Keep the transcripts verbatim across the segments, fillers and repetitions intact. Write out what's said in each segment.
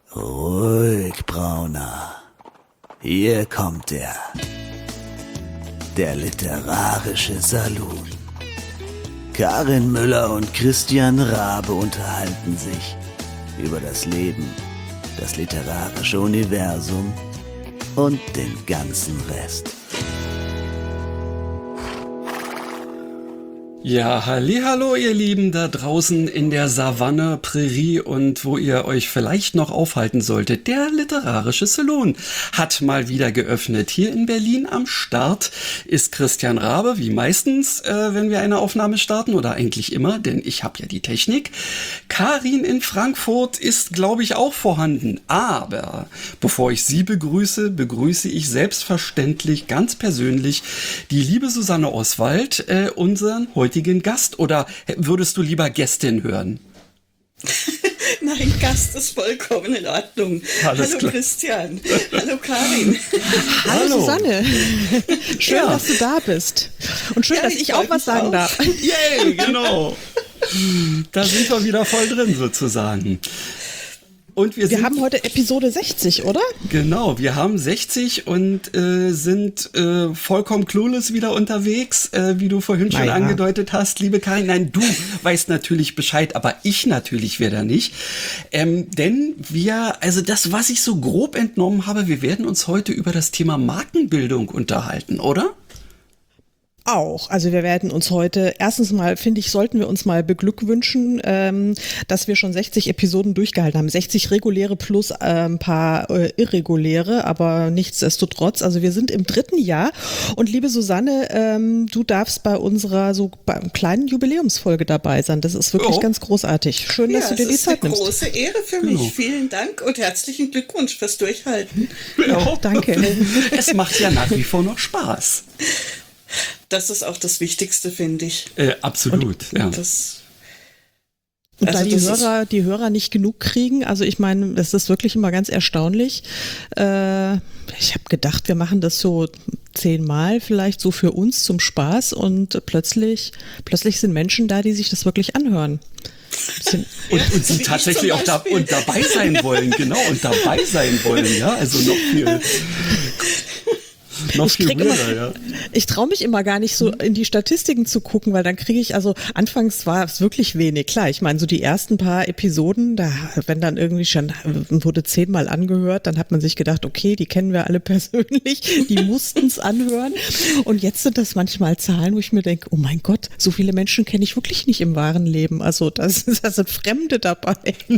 Ruhig, Brauner. Hier kommt er. Der literarische Salon. Karin Müller und Christian Rabe unterhalten sich über das Leben, das literarische Universum und den ganzen Rest. Ja, hallihallo ihr Lieben da draußen in der Savanne, Prärie und wo ihr euch vielleicht noch aufhalten solltet. Der literarische Salon hat mal wieder geöffnet. Hier in Berlin am Start ist Christian Rabe, wie meistens, äh, wenn wir eine Aufnahme starten, oder eigentlich immer, denn ich habe ja die Technik. Karin in Frankfurt ist, glaube ich, auch vorhanden. Aber bevor ich sie begrüße, begrüße ich selbstverständlich ganz persönlich die liebe Susanne Oswald, äh, unseren heutigen Gast, oder würdest du lieber Gästin hören? Nein, Gast ist vollkommen in Ordnung. Alles Hallo klar. Christian. Hallo Karin. Hallo, Hallo Susanne. Schön, ja. dass du da bist. Und schön, ja, dass ich, ich auch was sagen auch. darf. Yay, genau. Da sind wir wieder voll drin sozusagen. Und wir, wir sind, haben heute Episode sechzig, oder? Genau, wir haben sechzig und äh, sind äh, vollkommen clueless wieder unterwegs, äh, wie du vorhin schon naja. angedeutet hast, liebe Karin. Nein, du weißt natürlich Bescheid, aber ich natürlich wieder nicht. Ähm, denn wir, also das, was ich so grob entnommen habe, wir werden uns heute über das Thema Markenbildung unterhalten, oder? Auch. Also wir werden uns heute, erstens mal, finde ich, sollten wir uns mal beglückwünschen, ähm, dass wir schon sechzig Episoden durchgehalten haben. sechzig reguläre plus äh, ein paar äh, irreguläre, aber nichtsdestotrotz. Also wir sind im dritten Jahr. Und liebe Susanne, ähm, du darfst bei unserer so bei einer kleinen Jubiläumsfolge dabei sein. Das ist wirklich oh. ganz großartig. Schön, dass ja, du dir die Zeit nimmst. Das ist eine große Ehre für mich. Genau. Vielen Dank und herzlichen Glückwunsch fürs Durchhalten. Ja, danke. Es macht ja nach wie vor noch Spaß. Das ist auch das Wichtigste, finde ich. Äh, absolut, und, ja. Das, und also da die Hörer, die Hörer nicht genug kriegen, also ich meine, das ist wirklich immer ganz erstaunlich. Äh, ich habe gedacht, wir machen das so zehnmal vielleicht so für uns zum Spaß und plötzlich, plötzlich sind Menschen da, die sich das wirklich anhören. Und, und sie tatsächlich auch da, und dabei sein wollen, genau, und dabei sein wollen, ja, also noch viel... Noch ich viel immer, höher, ja. Ich traue mich immer gar nicht so in die Statistiken zu gucken, weil dann kriege ich, also anfangs war es wirklich wenig. Klar, ich meine, so die ersten paar Episoden, da, wenn dann irgendwie schon wurde zehnmal angehört, dann hat man sich gedacht, okay, die kennen wir alle persönlich, die mussten es anhören. Und jetzt sind das manchmal Zahlen, wo ich mir denke, oh mein Gott, so viele Menschen kenne ich wirklich nicht im wahren Leben. Also das, das sind Fremde dabei. Oh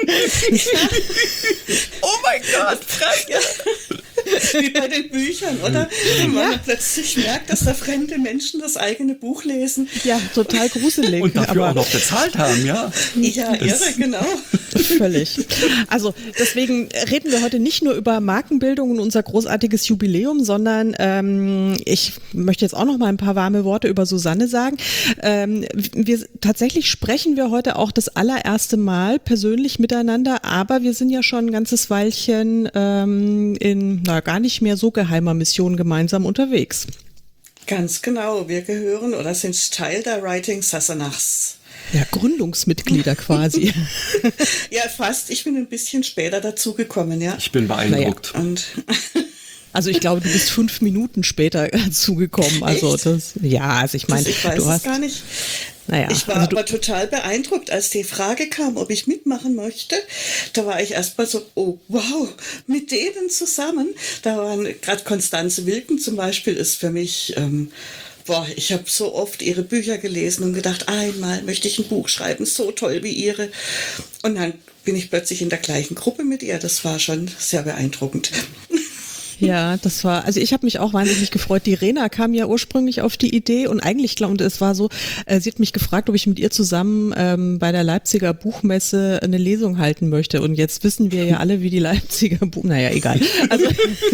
mein Gott, Fremde! Wie bei den Büchern, oder? Wenn man ja. plötzlich merkt, dass da fremde Menschen das eigene Buch lesen. Ja, total gruselig. Und dafür aber auch noch bezahlt haben, ja. Ja, irre, genau. Völlig. Also deswegen reden wir heute nicht nur über Markenbildung und unser großartiges Jubiläum, sondern ähm, ich möchte jetzt auch noch mal ein paar warme Worte über Susanne sagen. Ähm, wir, tatsächlich sprechen wir heute auch das allererste Mal persönlich miteinander, aber wir sind ja schon ein ganzes Weilchen ähm, in na, gar nicht mehr so geheimer Mission gemeinsam unterwegs. Ganz genau. Wir gehören oder sind Teil der Writing Sassenachs. Ja, Gründungsmitglieder quasi. Ja, fast. Ich bin ein bisschen später dazugekommen, ja. Ich bin beeindruckt. Naja. Und also ich glaube, du bist fünf Minuten später dazugekommen. Also Echt? das, ja, also ich meine, ich weiß du es hast gar nicht. Naja, ich war also aber total beeindruckt, als die Frage kam, ob ich mitmachen möchte. Da war ich erstmal so, oh wow, mit denen zusammen. Da waren gerade Constanze Wilken zum Beispiel, ist für mich, ähm, boah, ich habe so oft ihre Bücher gelesen und gedacht, einmal möchte ich ein Buch schreiben, so toll wie ihre. Und dann bin ich plötzlich in der gleichen Gruppe mit ihr. Das war schon sehr beeindruckend. Ja, das war, also ich habe mich auch wahnsinnig gefreut. Die Rena kam ja ursprünglich auf die Idee und eigentlich, und es war so, äh, sie hat mich gefragt, ob ich mit ihr zusammen ähm, bei der Leipziger Buchmesse eine Lesung halten möchte. Und jetzt wissen wir ja alle, wie die Leipziger Buch, naja, egal. Also,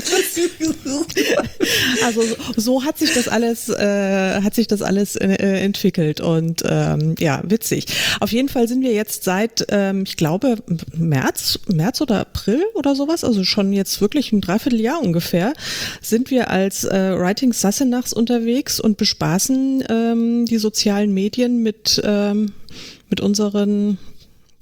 also so, so hat sich das alles, äh, hat sich das alles äh, entwickelt und ähm, ja, witzig. Auf jeden Fall sind wir jetzt seit, ähm, ich glaube, März, März oder April oder sowas, also schon jetzt wirklich ein Dreivierteljahr ungefähr. Ungefähr sind wir als äh, Writing Sassenachs unterwegs und bespaßen ähm, die sozialen Medien mit, ähm, mit unseren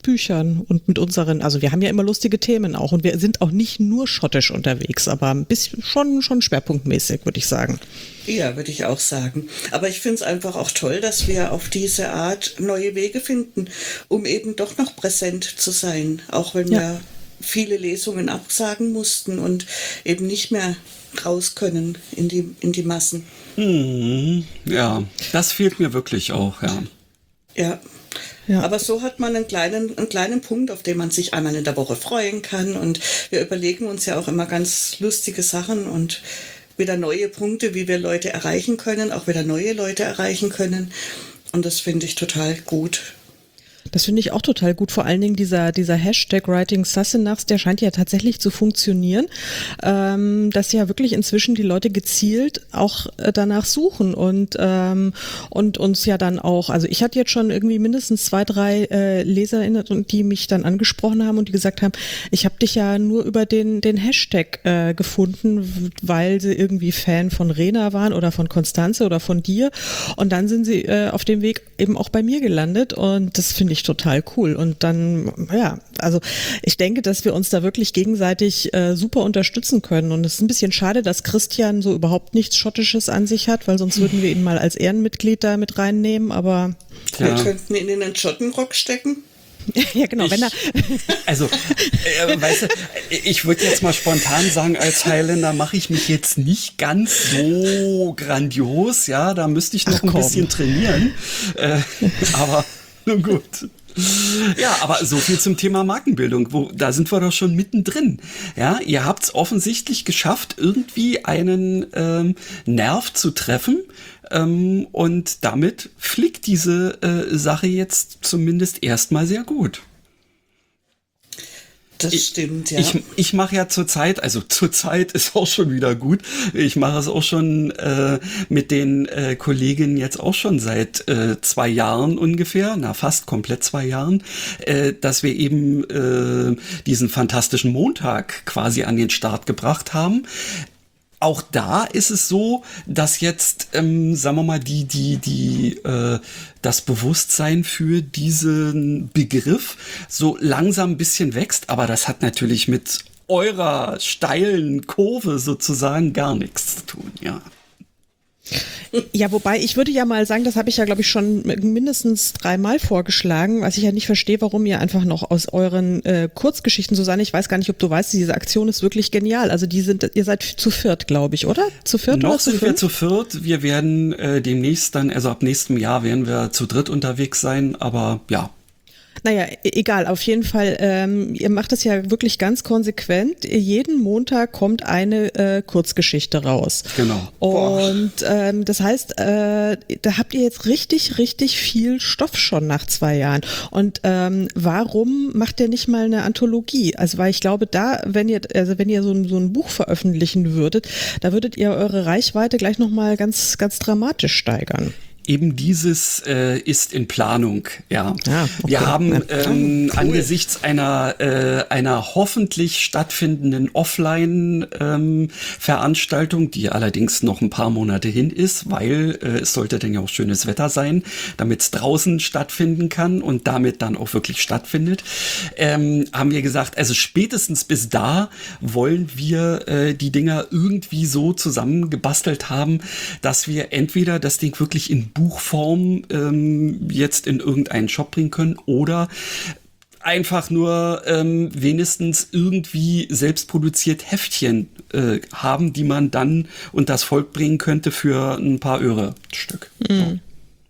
Büchern und mit unseren, also wir haben ja immer lustige Themen auch und wir sind auch nicht nur schottisch unterwegs, aber ein bisschen schon, schon schwerpunktmäßig, würde ich sagen. Ja, würde ich auch sagen. Aber ich finde es einfach auch toll, dass wir auf diese Art neue Wege finden, um eben doch noch präsent zu sein, auch wenn Ja. wir viele Lesungen absagen mussten und eben nicht mehr raus können in die, in die Massen. Mhm. Ja, das fehlt mir wirklich auch, ja. Ja. Ja. Aber so hat man einen kleinen, einen kleinen Punkt, auf den man sich einmal in der Woche freuen kann. Und wir überlegen uns ja auch immer ganz lustige Sachen und wieder neue Punkte, wie wir Leute erreichen können, auch wieder neue Leute erreichen können. Und das finde ich total gut. Das finde ich auch total gut. Vor allen Dingen dieser, dieser Hashtag Writing Sassenachs, der scheint ja tatsächlich zu funktionieren, ähm, dass ja wirklich inzwischen die Leute gezielt auch äh, danach suchen und, ähm, und uns ja dann auch, also ich hatte jetzt schon irgendwie mindestens zwei, drei äh, LeserInnen, die mich dann angesprochen haben und die gesagt haben, ich habe dich ja nur über den, den Hashtag äh, gefunden, weil sie irgendwie Fan von Rena waren oder von Konstanze oder von dir und dann sind sie äh, auf dem Weg eben auch bei mir gelandet und das finde ich total cool. Und dann, ja, also ich denke, dass wir uns da wirklich gegenseitig äh, super unterstützen können. Und es ist ein bisschen schade, dass Christian so überhaupt nichts Schottisches an sich hat, weil sonst würden wir ihn mal als Ehrenmitglied da mit reinnehmen. Aber Wir Ja. könnten ihn in den Schottenrock stecken. ja, genau, wenn er. Also, äh, weißt du, ich würde jetzt mal spontan sagen, als Highlander mache ich mich jetzt nicht ganz so grandios, ja, da müsste ich noch Ach, ein komm. bisschen trainieren, äh, aber nun gut. Ja, aber so viel zum Thema Markenbildung. Wo, da sind wir doch schon mittendrin. Ja, ihr habt es offensichtlich geschafft, irgendwie einen ähm, Nerv zu treffen. Ähm, und damit fliegt diese äh, Sache jetzt zumindest erstmal sehr gut. Das Ich- stimmt, ja. Ich, ich mache ja zurzeit, also zurzeit ist auch schon wieder gut. Ich mache es auch schon äh, mit den äh, Kolleginnen jetzt auch schon seit äh, zwei Jahren ungefähr, na fast komplett zwei Jahren, äh, dass wir eben äh, diesen fantastischen Montag quasi an den Start gebracht haben. Auch da ist es so, dass jetzt, ähm, sagen wir mal, die, die, die, äh, das Bewusstsein für diesen Begriff so langsam ein bisschen wächst, aber das hat natürlich mit eurer steilen Kurve sozusagen gar nichts zu tun, ja. Ja, wobei ich würde ja mal sagen, das habe ich ja, glaube ich, schon mindestens dreimal vorgeschlagen, was ich ja nicht verstehe, warum ihr einfach noch aus euren äh, Kurzgeschichten, Susanne, ich weiß gar nicht, ob du weißt, diese Aktion ist wirklich genial. Also die sind, ihr seid zu viert, glaube ich, oder? Zu viert Noch oder zu sind wir fünf? zu viert. Wir werden äh, demnächst dann, also ab nächstem Jahr werden wir zu dritt unterwegs sein, aber ja. Naja, e- egal, auf jeden Fall, ähm, ihr macht es ja wirklich ganz konsequent. Jeden Montag kommt eine äh, Kurzgeschichte raus. Genau. Und ähm, das heißt, äh, da habt ihr jetzt richtig, richtig viel Stoff schon nach zwei Jahren. Und ähm, warum macht ihr nicht mal eine Anthologie? Also weil ich glaube, da, wenn ihr, also wenn ihr so ein, so ein Buch veröffentlichen würdet, da würdet ihr eure Reichweite gleich nochmal ganz, ganz dramatisch steigern. Eben dieses äh, ist in Planung, ja. Ah, okay. Wir haben Ja. ähm, Cool. angesichts einer äh, einer hoffentlich stattfindenden Offline-Veranstaltung, die allerdings noch ein paar Monate hin ist, weil äh, es sollte dann ja auch schönes Wetter sein, damit es draußen stattfinden kann und damit dann auch wirklich stattfindet, ähm, haben wir gesagt, also spätestens bis da wollen wir äh, die Dinger irgendwie so zusammengebastelt haben, dass wir entweder das Ding wirklich in Buchform ähm, jetzt in irgendeinen Shop bringen können oder einfach nur ähm, wenigstens irgendwie selbstproduziert Heftchen äh, haben, die man dann und das Volk bringen könnte für ein paar Öre-Stück. So.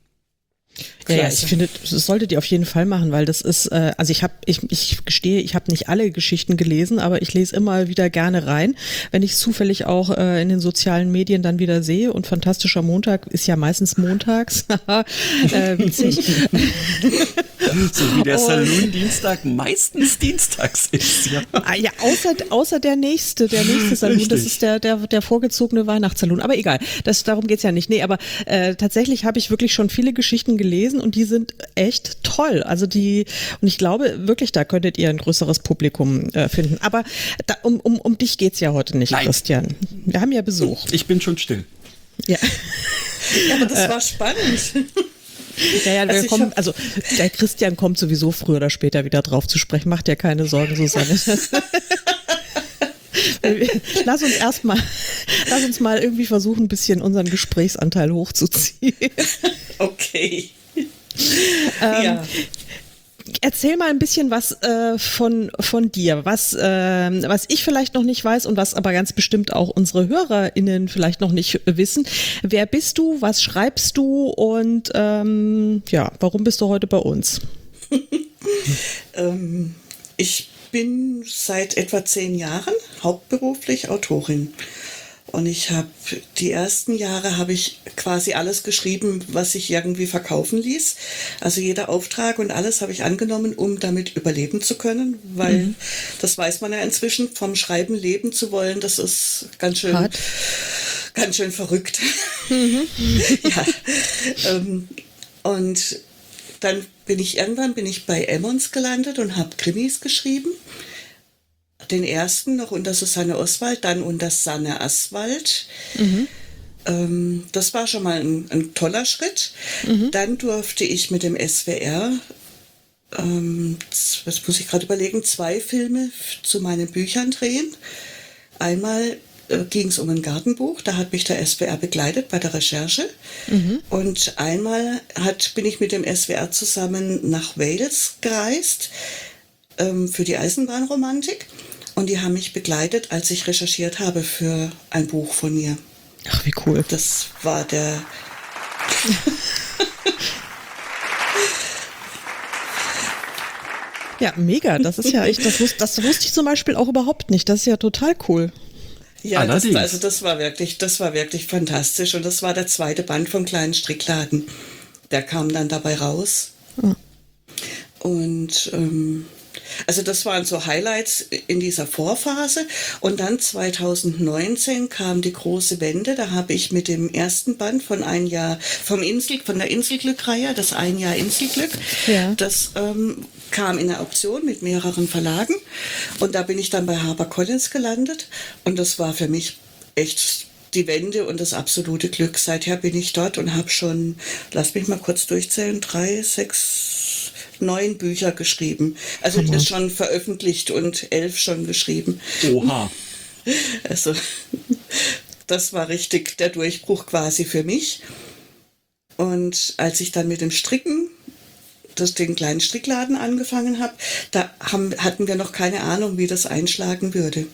Ja, ja, Klasse. ich finde, das solltet ihr auf jeden Fall machen, weil das ist, äh, also ich habe, ich, ich gestehe, ich habe nicht alle Geschichten gelesen, aber ich lese immer wieder gerne rein, wenn ich zufällig auch äh, in den sozialen Medien dann wieder sehe. Und Fantastischer Montag ist ja meistens montags, äh, witzig. So wie der Und- Saloon-Dienstag meistens dienstags ist, ja. Ah, ja, außer, außer der nächste, der nächste Saloon, das Richtig. ist der, der, der vorgezogene Weihnachtssaloon. Aber egal, das, darum geht's ja nicht. Nee, aber äh, tatsächlich habe ich wirklich schon viele Geschichten gelesen und die sind echt toll. Also die, und ich glaube wirklich, da könntet ihr ein größeres Publikum äh, finden. Aber da, um, um, um dich geht's ja heute nicht, Nein. Christian. Wir haben ja Besuch. Ich bin schon still. Ja. Ja, aber das war spannend. Ja, ja, wir Also ich kommen, hab- also der Christian kommt sowieso früher oder später wieder drauf zu sprechen. Macht dir keine Sorgen, Susanne. Das lass uns erstmal, lass uns mal irgendwie versuchen, ein bisschen unseren Gesprächsanteil hochzuziehen. Okay. Ähm, ja. Erzähl mal ein bisschen was äh, von, von dir, was, ähm, was ich vielleicht noch nicht weiß und was aber ganz bestimmt auch unsere HörerInnen vielleicht noch nicht wissen. Wer bist du, was schreibst du und ähm, ja, warum bist du heute bei uns? Ähm, ich bin seit etwa zehn Jahren hauptberuflich Autorin. Und ich habe die ersten Jahre habe ich quasi alles geschrieben, was sich irgendwie verkaufen ließ. Also jeder Auftrag und alles habe ich angenommen, um damit überleben zu können, weil mhm. das weiß man ja inzwischen, vom Schreiben leben zu wollen, das ist ganz schön, Hart. ganz schön verrückt. Mhm. ja. Ähm, und dann bin ich irgendwann bin ich bei Emmons gelandet und habe Krimis geschrieben. Den ersten noch unter Susanne Oswald, dann unter Sanne Aswald. Mhm. Ähm, das war schon mal ein, ein toller Schritt. Mhm. Dann durfte ich mit dem S W R, ähm, was muss ich gerade überlegen, zwei Filme zu meinen Büchern drehen. Einmal äh, ging es um ein Gartenbuch, da hat mich der S W R begleitet bei der Recherche. Mhm. Und einmal hat, bin ich mit dem S W R zusammen nach Wales gereist ähm, für die Eisenbahnromantik. Und die haben mich begleitet, als ich recherchiert habe für ein Buch von mir. Ach, wie cool. Das war der... Ja, mega. Das ist ja echt, das, wus- das wusste ich zum Beispiel auch überhaupt nicht. Das ist ja total cool. Ja, das, also das war wirklich, das war wirklich fantastisch. Und das war der zweite Band vom kleinen Strickladen. Der kam dann dabei raus. Oh. Und... Ähm, Also das waren so Highlights in dieser Vorphase. Und dann zwanzig neunzehn kam die große Wende. Da habe ich mit dem ersten Band von ein Jahr vom Insel, von der Inselglück-Reihe, das Ein Jahr Inselglück, ja. das ähm, kam in der Auktion mit mehreren Verlagen. Und da bin ich dann bei HarperCollins gelandet. Und das war für mich echt die Wende und das absolute Glück. Seither bin ich dort und habe schon, lass mich mal kurz durchzählen, drei, sechs... neun Bücher geschrieben. Also das schon veröffentlicht und elf schon geschrieben. Oha. Also das war richtig der Durchbruch quasi für mich. Und als ich dann mit dem Stricken, das, den kleinen Strickladen angefangen habe, da haben, hatten wir noch keine Ahnung, wie das einschlagen würde.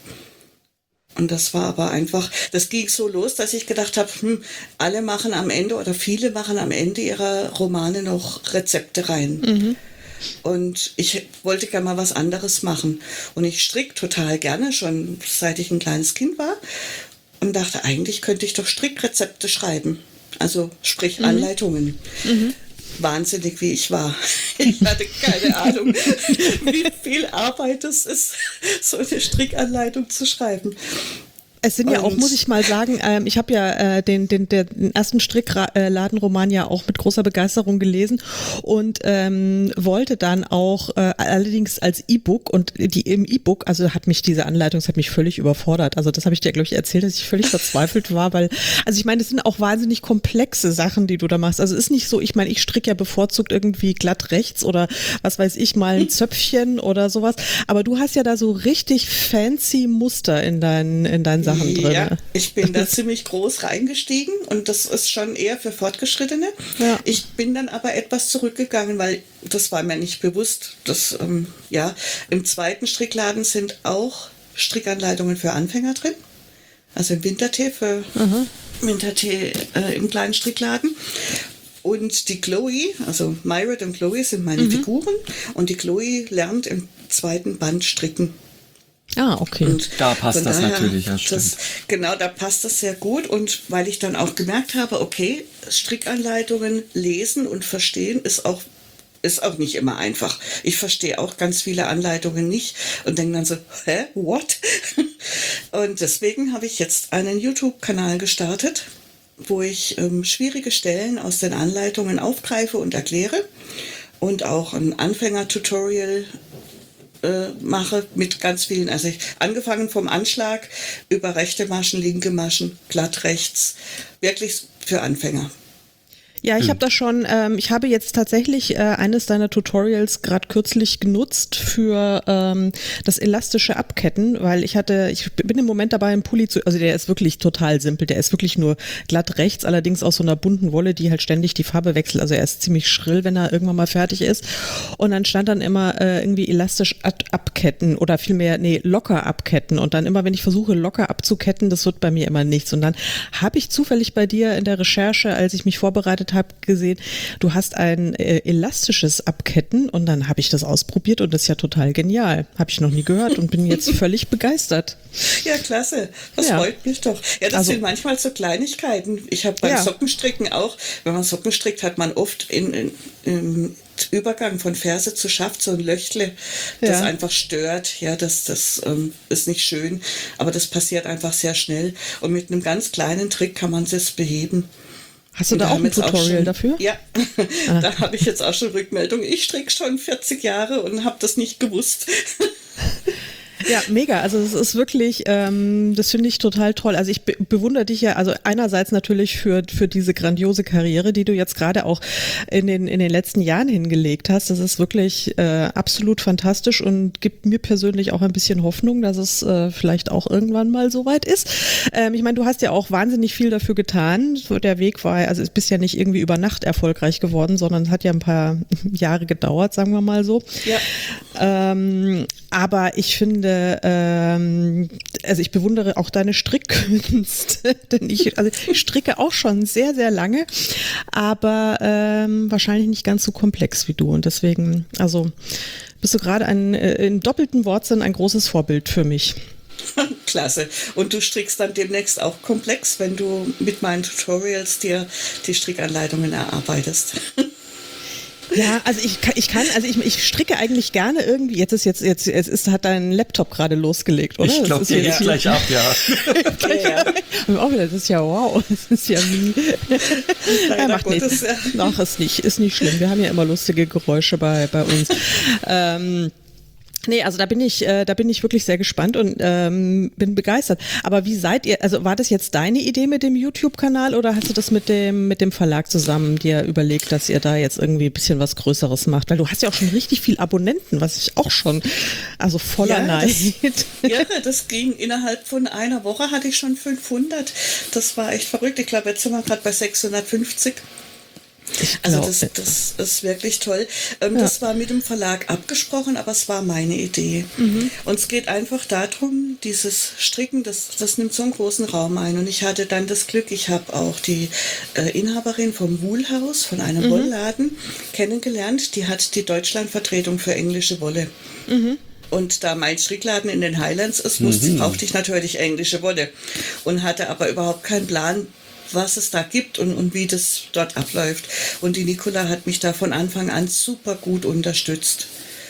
Und das war aber einfach, das ging so los, dass ich gedacht habe, hm, alle machen am Ende oder viele machen am Ende ihrer Romane noch Rezepte rein. Mhm. Und ich wollte gerne mal was anderes machen. Und ich stricke total gerne, schon seit ich ein kleines Kind war. Und dachte, eigentlich könnte ich doch Strickrezepte schreiben. Also sprich mhm. Anleitungen. Mhm. Wahnsinnig, wie ich war. Ich hatte keine Ahnung, wie viel Arbeit es ist, so eine Strickanleitung zu schreiben. Es sind ja auch, muss ich mal sagen, ähm, ich habe ja äh, den, den, den ersten Strickladenroman ja auch mit großer Begeisterung gelesen und ähm, wollte dann auch äh, allerdings als E-Book und die im E-Book, also hat mich diese Anleitung, das hat mich völlig überfordert. Also das habe ich dir, glaube ich, erzählt, dass ich völlig verzweifelt war, weil, also ich meine, das sind auch wahnsinnig komplexe Sachen, die du da machst. Also es ist nicht so, ich meine, ich stricke ja bevorzugt irgendwie glatt rechts oder was weiß ich, mal ein Zöpfchen oder sowas, aber du hast ja da so richtig fancy Muster in deinen, in deinen Sachen. Ja, ich bin da ziemlich groß reingestiegen und das ist schon eher für Fortgeschrittene. Ja. Ich bin dann aber etwas zurückgegangen, weil das war mir nicht bewusst. Dass, ähm, ja, im zweiten Strickladen sind auch Strickanleitungen für Anfänger drin. Also im Wintertee für mhm. Wintertee äh, im kleinen Strickladen. Und die Chloe, also Myred und Chloe sind meine mhm. Figuren und die Chloe lernt im zweiten Band stricken. Ah, okay. Und da passt das daher, natürlich, ja, stimmt. Das, genau, da passt das sehr gut. Und weil ich dann auch gemerkt habe, okay, Strickanleitungen lesen und verstehen ist auch, ist auch nicht immer einfach. Ich verstehe auch ganz viele Anleitungen nicht und denke dann so, hä, what? Und deswegen habe ich jetzt einen YouTube-Kanal gestartet, wo ich ähm, schwierige Stellen aus den Anleitungen aufgreife und erkläre und auch ein Anfänger-Tutorial mache mit ganz vielen, also ich, angefangen vom Anschlag über rechte Maschen, linke Maschen, glatt rechts, wirklich für Anfänger. Ja, ich habe das schon, ähm, ich habe jetzt tatsächlich äh, eines deiner Tutorials gerade kürzlich genutzt für ähm, das elastische Abketten, weil ich hatte, ich bin im Moment dabei, einen Pulli zu, also der ist wirklich total simpel, der ist wirklich nur glatt rechts, allerdings aus so einer bunten Wolle, die halt ständig die Farbe wechselt, also er ist ziemlich schrill, wenn er irgendwann mal fertig ist und dann stand dann immer äh, irgendwie elastisch ab- abketten oder vielmehr, nee, locker abketten und dann immer, wenn ich versuche locker abzuketten, das wird bei mir immer nichts und dann habe ich zufällig bei dir in der Recherche, als ich mich vorbereitet habe, gesehen, du hast ein äh, elastisches Abketten und dann habe ich das ausprobiert und das ist ja total genial. Habe ich noch nie gehört und bin jetzt völlig begeistert. Ja, klasse. Das Ja. freut mich doch. Ja, das Also- sind manchmal so Kleinigkeiten. Ich habe beim Ja. Sockenstricken auch, wenn man Socken strickt, hat man oft in, in, im Übergang von Ferse zu Schaft so ein Löchle, das Ja. einfach stört. Ja, das, das ähm, ist nicht schön, aber das passiert einfach sehr schnell. Und mit einem ganz kleinen Trick kann man es beheben. Hast du Und da auch haben ein jetzt Tutorial schon, dafür? Ja, da habe ich jetzt auch schon Rückmeldung. Ich stricke schon vierzig Jahre und habe das nicht gewusst. Ja, mega. Also es ist wirklich, ähm, das finde ich total toll. Also ich be bewundere dich ja, also einerseits natürlich für für diese grandiose Karriere, die du jetzt gerade auch in den in den letzten Jahren hingelegt hast. Das ist wirklich äh, absolut fantastisch und gibt mir persönlich auch ein bisschen Hoffnung, dass es äh, vielleicht auch irgendwann mal soweit ist. Ähm, ich meine, du hast ja auch wahnsinnig viel dafür getan. So, der Weg war, also es bist ja nicht irgendwie über Nacht erfolgreich geworden, sondern es hat ja ein paar Jahre gedauert, sagen wir mal so. Ja. Ähm, aber ich finde, ähm, also ich bewundere auch deine Strickkunst, denn ich, also ich stricke auch schon sehr, sehr lange, aber ähm, wahrscheinlich nicht ganz so komplex wie du und deswegen, also bist du gerade ein, äh, in doppelten Wortsinn ein großes Vorbild für mich. Klasse. Und du strickst dann demnächst auch komplex, wenn du mit meinen Tutorials dir die Strickanleitungen erarbeitest. Ja, also ich kann, ich kann, also ich, ich stricke eigentlich gerne irgendwie. Jetzt ist jetzt jetzt jetzt ist hat dein Laptop gerade losgelegt, oder? Ich glaube, Das der ist geht jetzt gleich ab, ja. Ja, Und auch wieder, das ist ja wow, das ist ja wie. Leider Er macht Gottes, nichts. ja. Ach, ist nicht, ist nicht schlimm. Wir haben ja immer lustige Geräusche bei bei uns. ähm, Nee, also da bin ich, äh, da bin ich wirklich sehr gespannt und ähm, bin begeistert. Aber wie seid ihr, also war das jetzt deine Idee mit dem YouTube-Kanal oder hast du das mit dem mit dem Verlag zusammen dir überlegt, dass ihr da jetzt irgendwie ein bisschen was Größeres macht? Weil du hast ja auch schon richtig viel Abonnenten, was ich auch schon, also voller Ja, Neid. das, ja, das ging innerhalb von einer Woche, hatte ich schon fünfhundert. Das war echt verrückt. Ich glaube, jetzt sind wir gerade bei sechshundertfünfzig. Also glaub, das, das ist wirklich toll. Ähm, Ja. Das war mit dem Verlag abgesprochen, aber es war meine Idee. Und es geht einfach darum, dieses Stricken, das, das nimmt so einen großen Raum ein. Und ich hatte dann das Glück, ich habe auch die äh, Inhaberin vom Woolhaus, von einem Wollladen, kennengelernt. Die hat die Deutschlandvertretung für englische Wolle. Und da mein Strickladen in den Highlands ist, musste, brauchte ich natürlich englische Wolle. Und hatte aber überhaupt keinen Plan, was es da gibt und, und wie das dort abläuft. Und die Nicola hat mich da von Anfang an super gut unterstützt.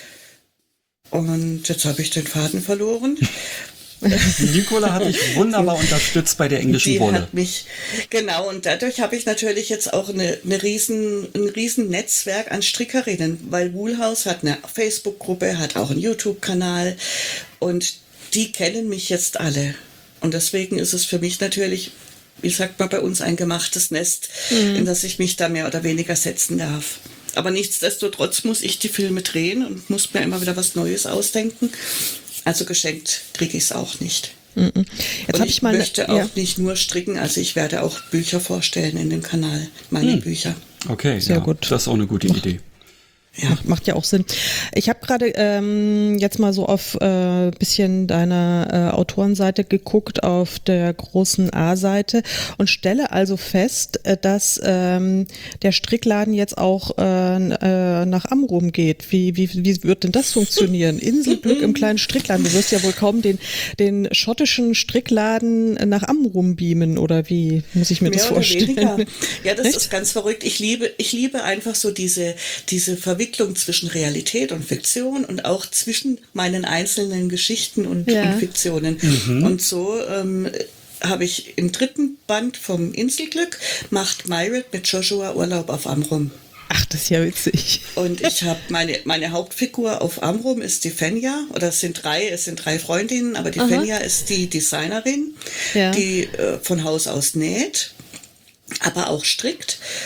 Und jetzt habe ich den Faden verloren. Die Nicola hat dich wunderbar unterstützt bei der englischen Die Wolle. hat mich, genau, und dadurch habe ich natürlich jetzt auch eine, eine riesen, ein riesen Netzwerk an Strickerinnen, weil Woolhaus hat eine Facebook-Gruppe, hat auch einen YouTube-Kanal und die kennen mich jetzt alle. Und deswegen ist es für mich natürlich, wie sagt man bei uns, ein gemachtes Nest, mhm. in das ich mich da mehr oder weniger setzen darf. Aber nichtsdestotrotz muss ich die Filme drehen und muss mir immer wieder was Neues ausdenken. Also geschenkt kriege ich es auch nicht. Mhm. Jetzt und hab ich, ich mal, möchte auch ja. nicht nur stricken, also ich werde auch Bücher vorstellen in dem Kanal, meine Hm. Bücher. Okay, Sehr ja, gut. das ist auch eine gute Idee. Ja. Macht, macht ja auch Sinn. Ich habe gerade ähm, jetzt mal so auf äh, bisschen deiner äh, Autorenseite geguckt, auf der großen A-Seite und stelle also fest, äh, dass ähm, der Strickladen jetzt auch äh, äh, nach Amrum geht. Wie, wie, wie wird denn das funktionieren? Inselglück im kleinen Strickladen. Du wirst ja wohl kaum den, den schottischen Strickladen nach Amrum beamen, oder wie muss ich mir Mehr das oder vorstellen? weniger. Ja, das Echt? ist ganz verrückt. Ich liebe, ich liebe einfach so diese, diese Verwicklung zwischen Realität und Fiktion und auch zwischen meinen einzelnen Geschichten und, Ja. und Fiktionen. Und so ähm, habe ich im dritten Band vom Inselglück macht Myriad mit Joshua Urlaub auf Amrum. Ach, das ist ja witzig. Und ich habe meine, meine Hauptfigur auf Amrum ist die Fenja, oder es sind drei, es sind drei Freundinnen, aber die Aha. Fenja ist die Designerin, Ja. die äh, von Haus aus näht, aber auch strickt.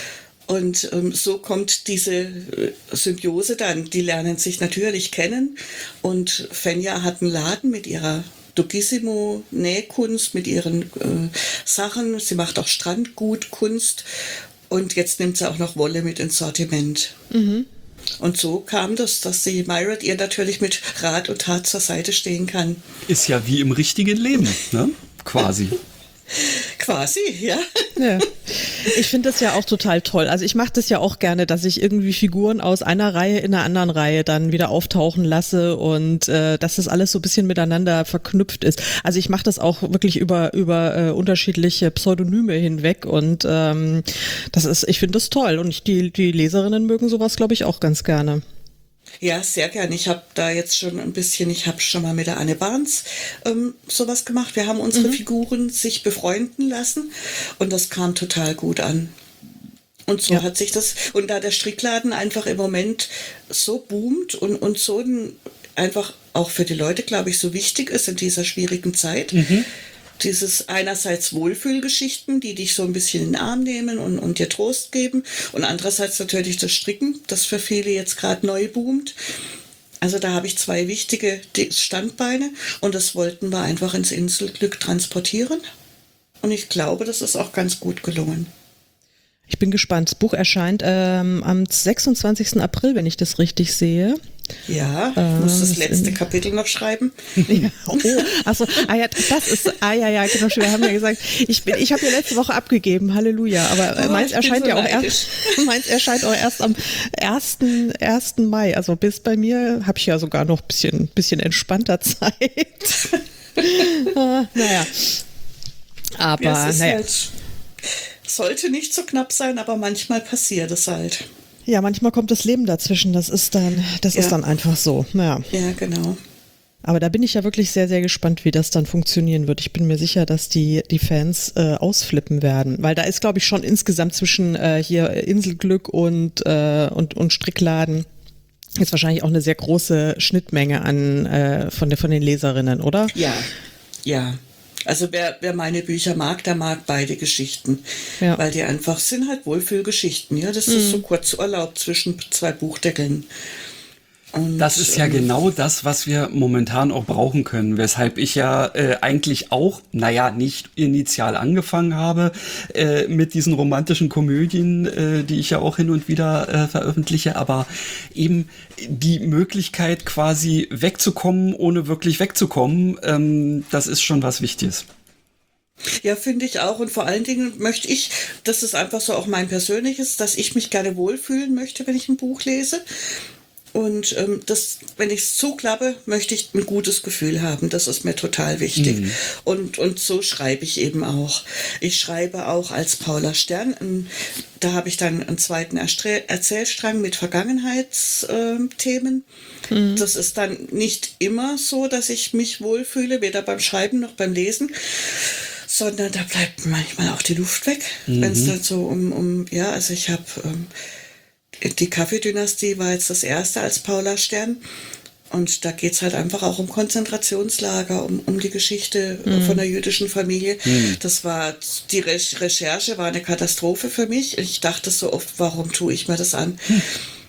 Und ähm, so kommt diese äh, Symbiose dann. Die lernen sich natürlich kennen. Und Fenja hat einen Laden mit ihrer Dogissimo Nähkunst, mit ihren äh, Sachen. Sie macht auch Strandgut, Kunst. Und jetzt nimmt sie auch noch Wolle mit ins Sortiment. Mhm. Und so kam das, dass die Myrat ihr natürlich mit Rat und Tat zur Seite stehen kann. Ist ja wie im richtigen Leben, ne? Quasi. Quasi, ja. Ja. Ich finde das ja auch total toll. Also ich mache das ja auch gerne, dass ich irgendwie Figuren aus einer Reihe in einer anderen Reihe dann wieder auftauchen lasse und äh, dass das alles so ein bisschen miteinander verknüpft ist. Also ich mache das auch wirklich über über äh, unterschiedliche Pseudonyme hinweg und ähm, das ist, ich finde das toll und ich, die die Leserinnen mögen sowas, glaube ich, auch ganz gerne. Ja, sehr gern. Ich habe da jetzt schon ein bisschen, ich habe schon mal mit der Anne Barnes ähm, sowas gemacht. Wir haben unsere mhm. Figuren sich befreunden lassen und das kam total gut an. Und so ja. hat sich das, und da der Strickladen einfach im Moment so boomt und, und so ein, einfach auch für die Leute, glaube ich, so wichtig ist in dieser schwierigen Zeit, mhm. dieses einerseits Wohlfühlgeschichten, die dich so ein bisschen in den Arm nehmen und, und dir Trost geben und andererseits natürlich das Stricken, das für viele jetzt gerade neu boomt. Also da habe ich zwei wichtige Standbeine und das wollten wir einfach ins Inselglück transportieren und ich glaube, das ist auch ganz gut gelungen. Ich bin gespannt. Das Buch erscheint ähm, am sechsundzwanzigsten April, wenn ich das richtig sehe. Ja, ich ähm, muss das letzte Kapitel noch schreiben. Ja, oh, achso, ah ja, das ist, ah ja, ja, genau, wir haben ja gesagt, ich bin, ich habe ja letzte Woche abgegeben, Halleluja, aber oh, meins erscheint so ja auch erst, meins erscheint auch erst am ersten ersten Mai, also bis bei mir habe ich ja sogar noch ein bisschen, bisschen entspannter Zeit. ah, naja, aber, ja, es ist naja. Halt, sollte nicht so knapp sein, aber manchmal passiert es halt. Ja, manchmal kommt das Leben dazwischen, das ist dann, das ja. ist dann einfach so, ja. Ja, genau. Aber da bin ich ja wirklich sehr, sehr gespannt, wie das dann funktionieren wird. Ich bin mir sicher, dass die, die Fans äh, ausflippen werden, weil da ist, glaube ich, schon insgesamt zwischen äh, hier Inselglück und, äh, und, und Strickladen jetzt wahrscheinlich auch eine sehr große Schnittmenge an, äh, von, der, von den Leserinnen, oder? Ja, ja. Also wer, wer meine Bücher mag, der mag beide Geschichten, ja. weil die einfach sind halt Wohlfühlgeschichten. Ja, das mhm. ist so kurz Urlaub zwischen zwei Buchdeckeln. Und, das ist ja ähm, genau das, was wir momentan auch brauchen können, weshalb ich ja äh, eigentlich auch, naja, nicht initial angefangen habe äh, mit diesen romantischen Komödien, äh, die ich ja auch hin und wieder äh, veröffentliche, aber eben die Möglichkeit quasi wegzukommen, ohne wirklich wegzukommen, ähm, das ist schon was Wichtiges. Ja, finde ich auch. Und vor allen Dingen möchte ich, das ist einfach so auch mein persönliches, dass ich mich gerne wohlfühlen möchte, wenn ich ein Buch lese. Und ähm, das, wenn ich es zuklappe, möchte ich ein gutes Gefühl haben. Das ist mir total wichtig. Mhm. Und, und so schreibe ich eben auch. Ich schreibe auch als Paula Stern. Ähm, da habe ich dann einen zweiten Erstre- Erzählstrang mit Vergangenheitsthemen. Mhm. Das ist dann nicht immer so, dass ich mich wohlfühle, weder beim Schreiben noch beim Lesen. Sondern da bleibt manchmal auch die Luft weg. Mhm. Wenn es dann so um, um, ja, also ich habe... Ähm, Die Kaffeedynastie war jetzt das erste als Paula Stern. Und da geht es halt einfach auch um Konzentrationslager, um, um die Geschichte mhm. von der jüdischen Familie. Mhm. Das war, die Re- Recherche war eine Katastrophe für mich. Ich dachte so oft, warum tue ich mir das an? Mhm.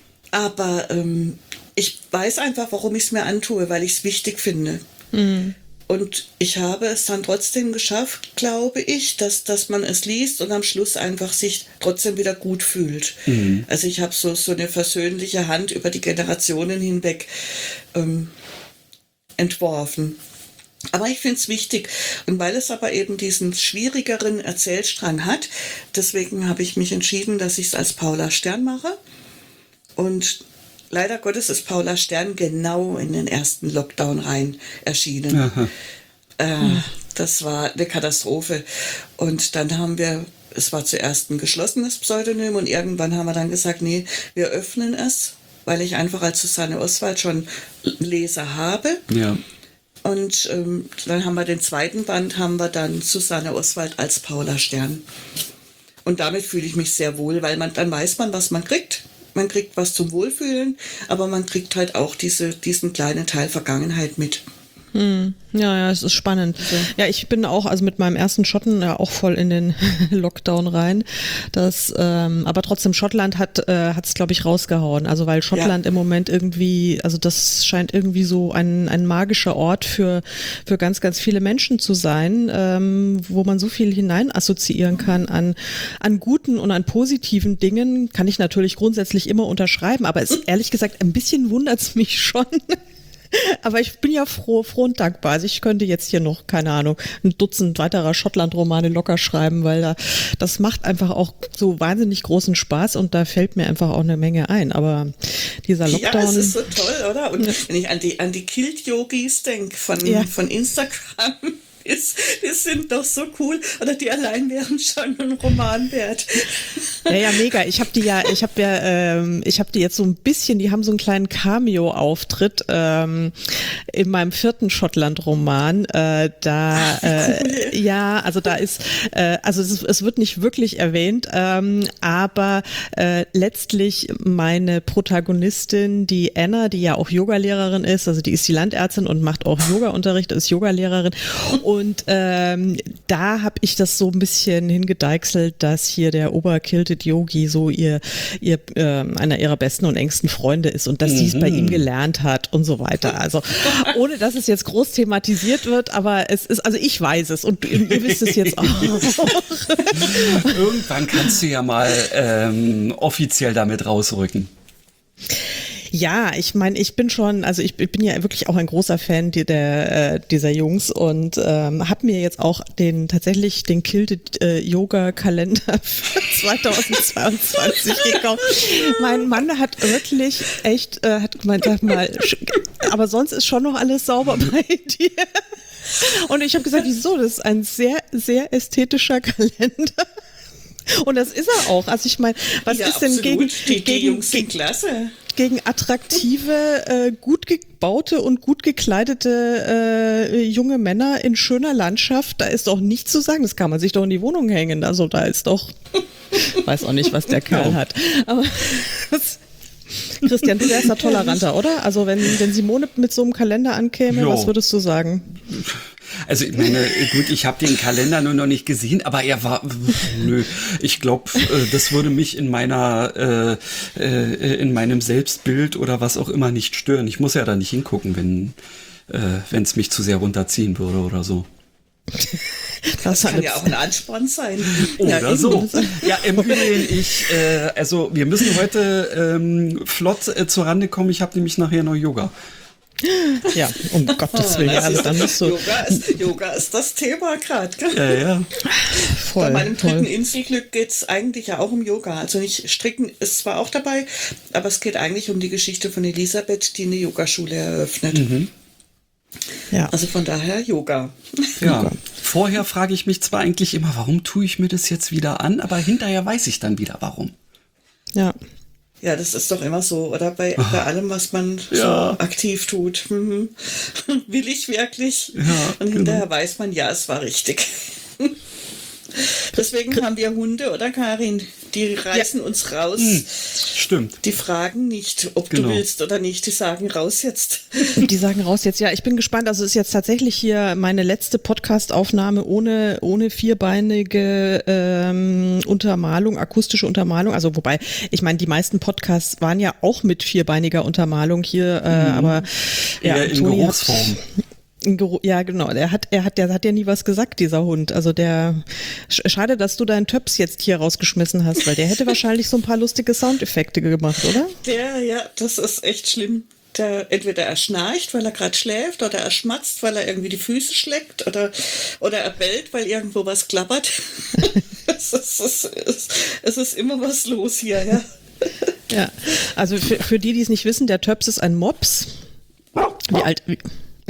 Aber ähm, ich weiß einfach, warum ich es mir antue, weil ich es wichtig finde. Mhm. Und ich habe es dann trotzdem geschafft, glaube ich, dass, dass man es liest und am Schluss einfach sich trotzdem wieder gut fühlt. Mhm. Also ich habe so, so eine versöhnliche Hand über die Generationen hinweg ähm, entworfen. Aber ich finde es wichtig. Und weil es aber eben diesen schwierigeren Erzählstrang hat, deswegen habe ich mich entschieden, dass ich es als Paula Stern mache. Und leider Gottes ist Paula Stern genau in den ersten Lockdown rein erschienen. Äh, das war eine Katastrophe. Und dann haben wir, es war zuerst ein geschlossenes Pseudonym und irgendwann haben wir dann gesagt, nee, wir öffnen es, weil ich einfach als Susanne Oswald schon Leser habe. Ja. Und ähm, dann haben wir den zweiten Band, haben wir dann Susanne Oswald als Paula Stern. Und damit fühle ich mich sehr wohl, weil man dann weiß man, was man kriegt. Man kriegt was zum Wohlfühlen, aber man kriegt halt auch diese, diesen kleinen Teil Vergangenheit mit. Hm. Ja, ja, es ist spannend. Ja, ich bin auch, also mit meinem ersten Schotten ja auch voll in den Lockdown rein. Das, ähm, aber trotzdem, Schottland hat äh, hat es, glaube ich, rausgehauen. Also weil Schottland ja. im Moment irgendwie, also das scheint irgendwie so ein ein magischer Ort für für ganz, ganz viele Menschen zu sein, ähm, wo man so viel hinein assoziieren kann an an guten und an positiven Dingen. Kann ich natürlich grundsätzlich immer unterschreiben, aber es, ehrlich gesagt, ein bisschen wundert es mich schon. Aber ich bin ja froh, froh und dankbar. Also ich könnte jetzt hier noch, keine Ahnung, ein Dutzend weiterer Schottland-Romane locker schreiben, weil da, das macht einfach auch so wahnsinnig großen Spaß und da fällt mir einfach auch eine Menge ein. Aber dieser Lockdown... Ja, das ist so toll, oder? Und ja. wenn ich an die, an die Kilt-Yogis denke von, ja. von Instagram... Ist, die sind doch so cool, oder die allein wären schon ein Roman wert. Ja, ja, mega. Ich habe die ja, ich habe ja, ähm, ich habe die jetzt so ein bisschen, die haben so einen kleinen Cameo-Auftritt ähm, in meinem vierten Schottland-Roman. Äh, da, äh, ja, also da ist, äh, also es, ist, es wird nicht wirklich erwähnt, ähm, aber äh, letztlich meine Protagonistin, die Anna, die ja auch Yogalehrerin ist, also die ist die Landärztin und macht auch Yoga-Unterricht, ist Yogalehrerin. Und ähm, da habe ich das so ein bisschen hingedeichselt, dass hier der Oberkilted Yogi so ihr, ihr äh, einer ihrer besten und engsten Freunde ist und dass mhm. sie es bei ihm gelernt hat und so weiter. Also ohne, dass es jetzt groß thematisiert wird, aber es ist, also ich weiß es und ihr, ihr wisst es jetzt auch. Irgendwann kannst du ja mal ähm, offiziell damit rausrücken. Ja, ich meine, ich bin schon, also ich, ich bin ja wirklich auch ein großer Fan die, der, äh, dieser Jungs und ähm, habe mir jetzt auch den tatsächlich den Kilted äh, Yoga Kalender für zweitausendzweiundzwanzig gekauft. Mein Mann hat wirklich echt, äh, hat gemeint, sag mal, aber sonst ist schon noch alles sauber bei dir. Und ich habe gesagt, wieso? Das ist ein sehr, sehr ästhetischer Kalender. Und das ist er auch. Also ich meine, was ja, ist denn absolut. gegen, die, gegen, die Jungs sind klasse. gegen attraktive, äh, gut gebaute und gut gekleidete äh, junge Männer in schöner Landschaft? Da ist doch nichts zu sagen. Das kann man sich doch in die Wohnung hängen. Also da ist doch, weiß auch nicht, was der Kerl hat. Aber das, Christian, du wärst da toleranter, oder? Also wenn, wenn Simone mit so einem Kalender ankäme, jo. Was würdest du sagen? Also ich meine, gut, ich habe den Kalender nur noch nicht gesehen, aber er war, nö, ich glaube, das würde mich in meiner, äh, äh, in meinem Selbstbild oder was auch immer nicht stören. Ich muss ja da nicht hingucken, wenn äh, wenn es mich zu sehr runterziehen würde oder so. Das, das kann ja auch ein Ansporn sein. Oder ja, so. Ja, im Übrigen, ich, äh, also wir müssen heute ähm, flott äh, zur Rande kommen. Ich habe nämlich nachher noch Yoga. Ja, um Gottes Willen. Ja, also dann musst du Yoga, ist, Yoga ist das Thema gerade. Ja, ja. Voll, Bei meinem dritten voll. Inselglück geht es eigentlich ja auch um Yoga. Also nicht Stricken ist zwar auch dabei, aber es geht eigentlich um die Geschichte von Elisabeth, die eine Yogaschule eröffnet. Mhm. Ja. Also von daher Yoga. Ja. Yoga. Vorher frage ich mich zwar eigentlich immer, warum tue ich mir das jetzt wieder an, aber hinterher weiß ich dann wieder, warum. Ja. Ja, das ist doch immer so, oder? Bei, Ach, bei allem, was man ja. so aktiv tut. Mhm. Will ich wirklich? Ja, und hinterher genau. weiß man, ja, es war richtig. Deswegen haben wir Hunde, oder Karin? Die reißen ja. uns raus. Hm, stimmt. Die fragen nicht, ob genau. du willst oder nicht. Die sagen raus jetzt. Die sagen raus jetzt. Ja, ich bin gespannt. Also es ist jetzt tatsächlich hier meine letzte Podcast-Aufnahme ohne ohne vierbeinige ähm, Untermalung, akustische Untermalung. Also wobei, ich meine, die meisten Podcasts waren ja auch mit vierbeiniger Untermalung hier, äh, mhm. aber ja, eher in Toni Geruchsform. Hat, Ja, genau. Der hat, er hat, der hat ja nie was gesagt, dieser Hund. Also der, schade, dass du deinen Töps jetzt hier rausgeschmissen hast, weil der hätte wahrscheinlich so ein paar lustige Soundeffekte gemacht, oder? Der, ja, das ist echt schlimm. Der, entweder er schnarcht, weil er gerade schläft, oder er schmatzt, weil er irgendwie die Füße schlägt, oder, oder er bellt, weil irgendwo was klappert. es, ist, es, ist, es ist immer was los hier, ja. Ja, also für, für die, die es nicht wissen, der Töps ist ein Mops. Wie alt... Wie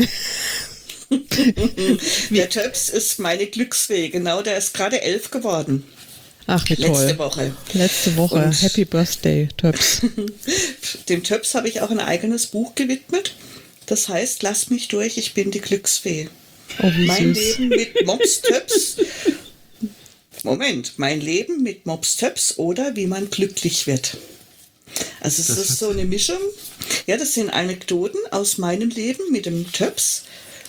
der Töps ist meine Glücksfee, genau, der ist gerade elf geworden. Ach, wie toll. Letzte Woche. Letzte Woche. Und Happy Birthday, Töps. Dem Töps habe ich auch ein eigenes Buch gewidmet. Das heißt, lass mich durch, ich bin die Glücksfee. Oh, wie mein süß. Leben mit Mops Töps. Moment, mein Leben mit Mops Töps oder wie man glücklich wird. Also es das ist so eine Mischung. Ja, das sind Anekdoten aus meinem Leben mit dem Töps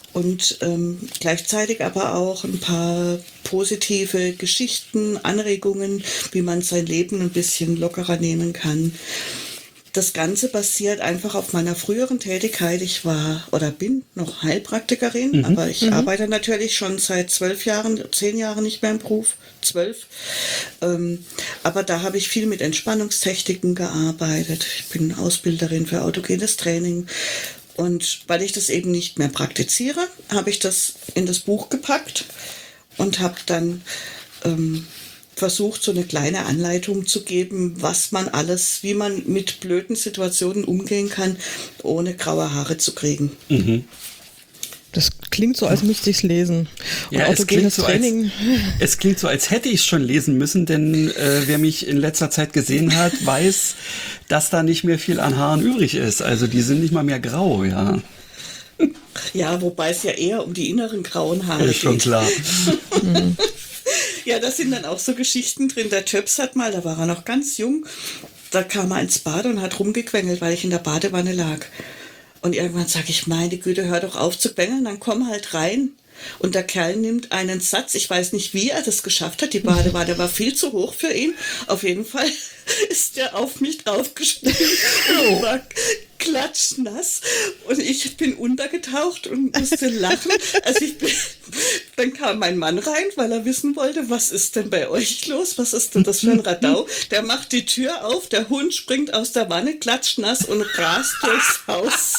und ähm, gleichzeitig aber auch ein paar positive Geschichten, Anregungen, wie man sein Leben ein bisschen lockerer nehmen kann. Das Ganze basiert einfach auf meiner früheren Tätigkeit. Ich war oder bin noch Heilpraktikerin, mhm. aber ich mhm. arbeite natürlich schon seit zwölf Jahren, zehn Jahren nicht mehr im Beruf, zwölf. Ähm, aber da habe ich viel mit Entspannungstechniken gearbeitet. Ich bin Ausbilderin für autogenes Training. Und weil ich das eben nicht mehr praktiziere, habe ich das in das Buch gepackt und habe dann ähm, versucht, so eine kleine Anleitung zu geben, was man alles, wie man mit blöden Situationen umgehen kann, ohne graue Haare zu kriegen. Mhm. Das klingt so, als müsste ich es lesen. Und ja, es klingt, so Training. Als, es klingt so, als hätte ich es schon lesen müssen, denn äh, wer mich in letzter Zeit gesehen hat, weiß, dass da nicht mehr viel an Haaren übrig ist. Also die sind nicht mal mehr grau, ja. Ja, wobei es ja eher um die inneren grauen Haare geht. Ist schon klar. mhm. Ja, da sind dann auch so Geschichten drin. Der Töps hat mal, da war er noch ganz jung, da kam er ins Bad und hat rumgequengelt, weil ich in der Badewanne lag. Und irgendwann sage ich, meine Güte, hör doch auf zu quengeln, dann komm halt rein. Und der Kerl nimmt einen Satz, ich weiß nicht, wie er das geschafft hat, die Badewanne war viel zu hoch für ihn. Auf jeden Fall ist er auf mich draufgesprungen und ich war klatschnass und ich bin untergetaucht und musste lachen. Also ich bin, dann kam mein Mann rein, weil er wissen wollte, was ist denn bei euch los? Was ist denn das für ein Radau? Der macht die Tür auf, der Hund springt aus der Wanne, klatschnass und rast durchs Haus.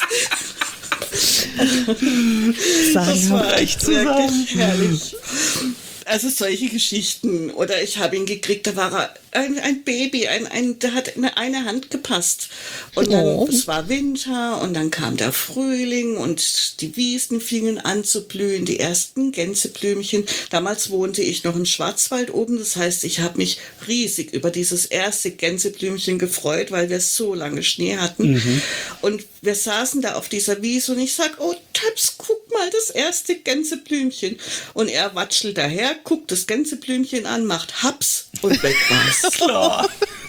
Das war echt wirklich herrlich. Also solche Geschichten. Oder ich habe ihn gekriegt, da war er ein, ein Baby, ein, ein, der hat in eine Hand gepasst. Und dann, oh. es war Winter und dann kam der Frühling und die Wiesen fingen an zu blühen, die ersten Gänseblümchen. Damals wohnte ich noch im Schwarzwald oben, das heißt, ich habe mich riesig über dieses erste Gänseblümchen gefreut, weil wir so lange Schnee hatten. Mhm. Und wir saßen da auf dieser Wiese und ich sag, oh Töps, guck mal, das erste Gänseblümchen. Und er watschelt daher, guckt das Gänseblümchen an, macht Haps und weg war's. Klar.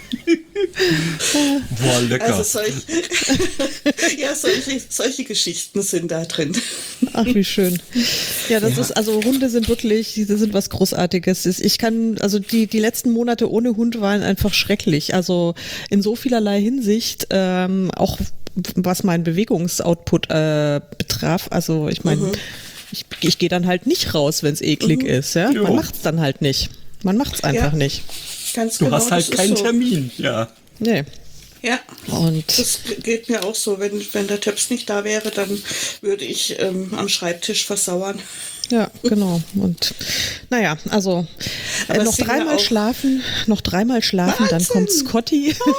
Boah, lecker. Also solch, ja, solche, solche Geschichten sind da drin. Ach, wie schön. Ja, das ja. ist, also Hunde sind wirklich, die sind was Großartiges. Ich kann, also die, die letzten Monate ohne Hund waren einfach schrecklich. Also in so vielerlei Hinsicht, ähm, auch was mein Bewegungsoutput äh, betraf. Also ich meine, mhm. ich, ich gehe dann halt nicht raus, wenn es eklig mhm. ist. Ja? Man macht es dann halt nicht. Man macht es einfach ja. nicht. Ganz du genau, hast halt keinen so. Termin, ja. Nee. Ja, und das geht mir auch so. Wenn, wenn der Töps nicht da wäre, dann würde ich ähm, am Schreibtisch versauern. Ja, genau. Und naja, also äh, noch dreimal schlafen, noch dreimal schlafen, Wahnsinn. Dann kommt Scotty. Oh.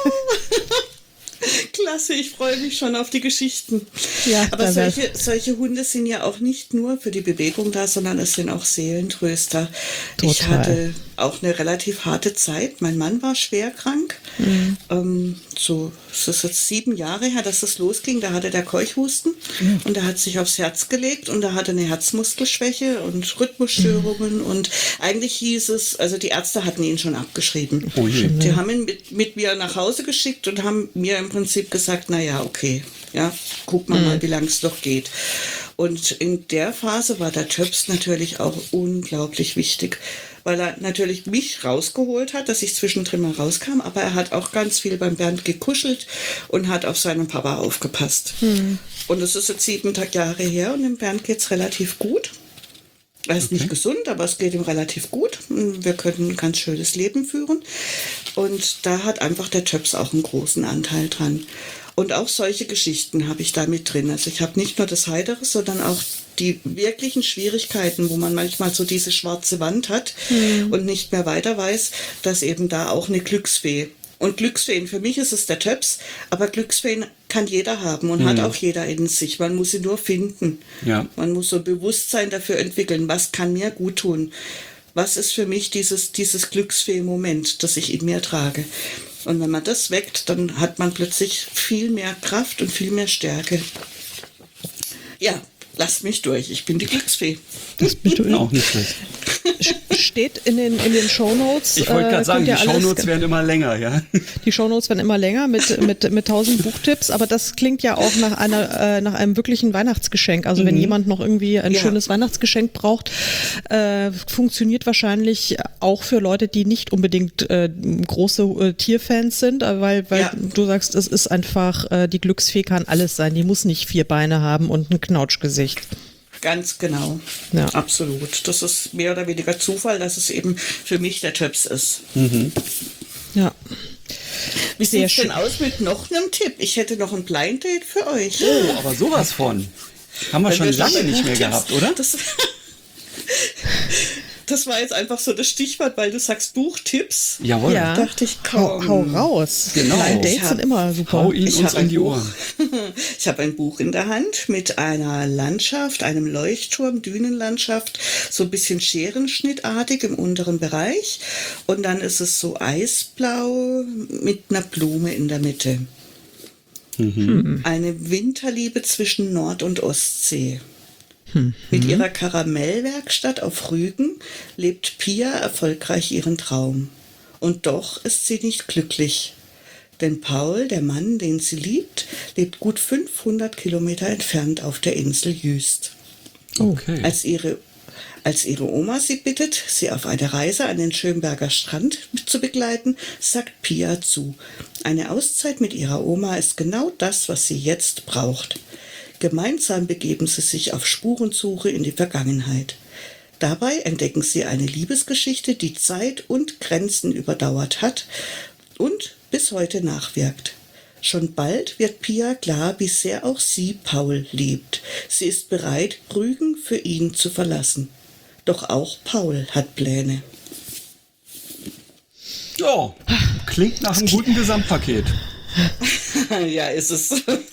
Klasse, ich freue mich schon auf die Geschichten. Ja, aber solche, solche Hunde sind ja auch nicht nur für die Bewegung da, sondern es sind auch Seelentröster. Total. Ich hatte auch eine relativ harte Zeit. Mein Mann war schwer krank. Mhm. Ähm, so, es ist jetzt sieben Jahre her, dass es losging. Da hatte der Keuchhusten mhm. und er hat sich aufs Herz gelegt und er hatte eine Herzmuskelschwäche und Rhythmusstörungen mhm. und eigentlich hieß es, also die Ärzte hatten ihn schon abgeschrieben. Oh je. Die haben ihn mit, mit mir nach Hause geschickt und haben mir im Prinzip gesagt, naja, okay, ja, guck mal, mhm. mal, wie lange es noch geht. Und in der Phase war der Töps natürlich auch unglaublich wichtig, weil er natürlich mich rausgeholt hat, dass ich zwischendrin mal rauskam, aber er hat auch ganz viel beim Bernd gekuschelt und hat auf seinen Papa aufgepasst. Mhm. Und es ist jetzt sieben Jahre her und dem Bernd geht es relativ gut. Er ist okay. nicht gesund, aber es geht ihm relativ gut. Wir können ein ganz schönes Leben führen. Und da hat einfach der Töps auch einen großen Anteil dran. Und auch solche Geschichten habe ich da mit drin. Also ich habe nicht nur das Heitere, sondern auch die wirklichen Schwierigkeiten, wo man manchmal so diese schwarze Wand hat mhm. und nicht mehr weiter weiß, dass eben da auch eine Glücksfee. Und Glücksfeen, für mich ist es der Töps, aber Glücksfeen kann jeder haben und mhm. hat auch jeder in sich. Man muss sie nur finden. Ja. Man muss so ein Bewusstsein dafür entwickeln, was kann mir gut tun. Was ist für mich dieses, dieses Glücksfee-Moment, das ich in mir trage. Und wenn man das weckt, dann hat man plötzlich viel mehr Kraft und viel mehr Stärke. Ja, lasst mich durch. Ich bin die Glücksfee. Das bin ich auch nicht schlecht. Steht in den, in den Shownotes. Ich wollte gerade äh, sagen, die alles- Shownotes werden immer länger, ja. Die Shownotes werden immer länger mit, mit, mit tausend Buchtipps, aber das klingt ja auch nach einer, äh, nach einem wirklichen Weihnachtsgeschenk. Also wenn jemand noch irgendwie ein Ja. schönes Weihnachtsgeschenk braucht, äh, funktioniert wahrscheinlich auch für Leute, die nicht unbedingt äh, große äh, Tierfans sind, äh, weil, weil Ja. du sagst, es ist einfach, äh, die Glücksfee kann alles sein. Die muss nicht vier Beine haben und ein Knautschgesicht. Ganz genau. Ja. Absolut. Das ist mehr oder weniger Zufall, dass es eben für mich der Töps ist. Ja. Wie Sehr sieht es denn schön. aus mit noch einem Tipp? Ich hätte noch ein Blind Date für euch. Oh, aber sowas von. Haben wir Wenn schon wir lange bei nicht mehr Buchtipps- gehabt, oder? Das, das war jetzt einfach so das Stichwort, weil du sagst Buchtipps. Jawohl. Ja. Dachte ich, Hau, komm. hau raus. Genau. Blind Dates Ich hab- sind immer super. Hau ihn Ich uns habe in ein die Buch. Ohren. Ich habe ein Buch in der Hand mit einer Landschaft, einem Leuchtturm, Dünenlandschaft, so ein bisschen scherenschnittartig im unteren Bereich. Und dann ist es so eisblau mit einer Blume in der Mitte. Eine Winterliebe zwischen Nord- und Ostsee. Mit ihrer Karamellwerkstatt auf Rügen lebt Pia erfolgreich ihren Traum. Und doch ist sie nicht glücklich. Denn Paul, der Mann, den sie liebt, lebt gut fünfhundert Kilometer entfernt auf der Insel Jüst. Okay. Als ihre, als ihre Oma sie bittet, sie auf eine Reise an den Schönberger Strand zu begleiten, sagt Pia zu. Eine Auszeit mit ihrer Oma ist genau das, was sie jetzt braucht. Gemeinsam begeben sie sich auf Spurensuche in die Vergangenheit. Dabei entdecken sie eine Liebesgeschichte, die Zeit und Grenzen überdauert hat und bis heute nachwirkt. Schon bald wird Pia klar, wie sehr auch sie Paul liebt. Sie ist bereit, Rügen für ihn zu verlassen. Doch auch Paul hat Pläne. Ja, klingt nach einem guten Gesamtpaket. Ja, ist es.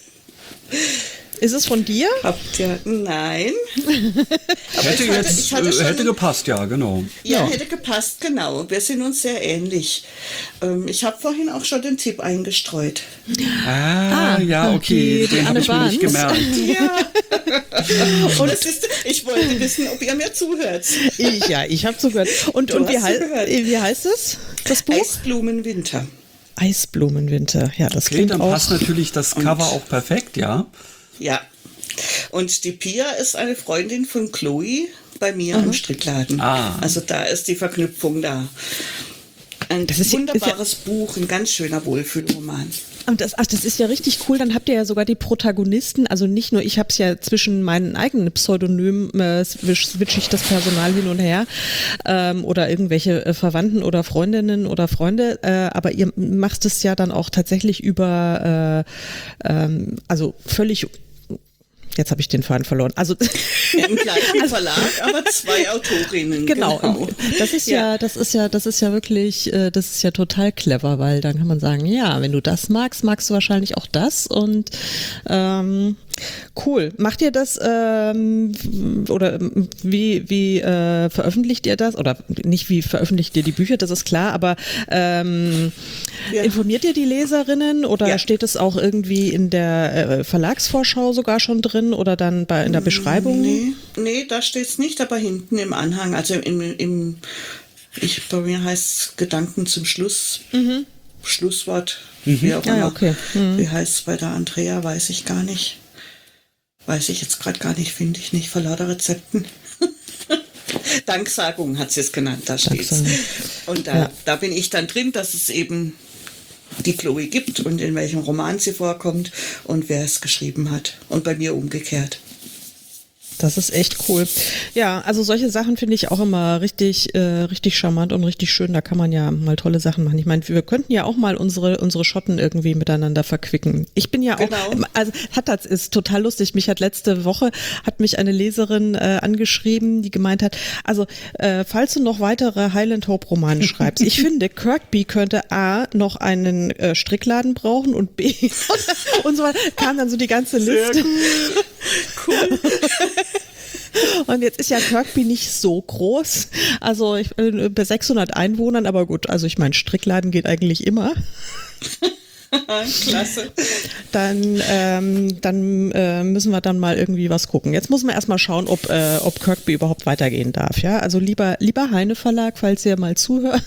Ist es von dir? Habt ihr? Nein. Aber Hätte ich hatte- jetzt, ich hatte äh, schon- hätte gepasst, ja, genau. Ja, Ja. hätte gepasst, genau. Wir sind uns sehr ähnlich. Ähm, ich habe vorhin auch schon den Tipp eingestreut. Ah, Ah, ja, okay, die- die den habe Anne ich mir nicht Barnes. gemerkt. Ja. Und das ist, ich wollte wissen, ob ihr mir zuhört. Ich, ja, ich habe zugehört. Und, Du und wie, hast hei zugehört. wie heißt es, das Buch? Eisblumenwinter. Eisblumenwinter. Ja, das Okay, klingt dann auch. passt natürlich das Cover auch perfekt, ja. Ja. Und die Pia ist eine Freundin von Chloe bei mir im Strickladen. Ah. Also da ist die Verknüpfung da. Ein Das ist- ist ja- wunderbares Buch, ein ganz schöner Wohlfühlroman. Und das, ach, das ist ja richtig cool. Dann habt ihr ja sogar die Protagonisten. Also nicht nur, ich habe es ja zwischen meinen eigenen Pseudonymen, äh, switch, switch ich das Personal hin und her ähm, oder irgendwelche äh, Verwandten oder Freundinnen oder Freunde. Äh, aber ihr macht es ja dann auch tatsächlich über, äh, ähm, also völlig. Jetzt habe ich den Faden verloren. Also Im gleichen Verlag, aber zwei Autorinnen. Genau. Das ist ja. Ja. das ist ja, das ist ja wirklich, äh, das ist ja total clever, weil dann kann man sagen, ja, wenn du das magst, magst du wahrscheinlich auch das und ähm, cool. Macht ihr das ähm, oder ähm, wie wie äh, veröffentlicht ihr das oder nicht wie veröffentlicht ihr die Bücher? Das ist klar, aber ähm, Ja. informiert ihr die Leserinnen oder Ja. steht es auch irgendwie in der äh, Verlagsvorschau sogar schon drin oder dann bei in der Beschreibung? Nee, nee, da steht es nicht, aber hinten im Anhang, also im, im ich, bei mir heißt es Gedanken zum Schluss, Schlusswort, wie auch Ah, ja, immer. okay. Wie heißt es bei der Andrea, weiß ich gar nicht. Weiß ich jetzt gerade gar nicht, finde ich nicht, vor lauter Rezepten. Danksagung hat sie es genannt, da steht's. Danksagung. Und da, Ja. da bin ich dann drin, dass es eben die Chloe gibt und in welchem Roman sie vorkommt und wer es geschrieben hat. Und bei mir umgekehrt. Das ist echt cool. Ja, also solche Sachen finde ich auch immer richtig, äh, richtig charmant und richtig schön. Da kann man ja mal tolle Sachen machen. Ich meine, wir könnten ja auch mal unsere unsere Schotten irgendwie miteinander verquicken. Ich bin ja auch, Genau. also hat das ist total lustig. Mich hat letzte Woche hat mich eine Leserin äh, angeschrieben, die gemeint hat, also äh, falls du noch weitere Highland Hope Romane schreibst, ich finde Kirkby könnte A noch einen äh, Strickladen brauchen und B und so weiter. Kam dann so die ganze Liste. Cool. Und jetzt ist ja Kirkby nicht so groß, also ich, äh, bei sechshundert Einwohnern, aber gut, also ich meine, Strickladen geht eigentlich immer. Klasse. Dann, ähm, dann äh, müssen wir dann mal irgendwie was gucken. Jetzt muss man erstmal schauen, ob, äh, ob Kirkby überhaupt weitergehen darf. Ja? Also lieber, lieber Heine Verlag, falls ihr mal zuhört.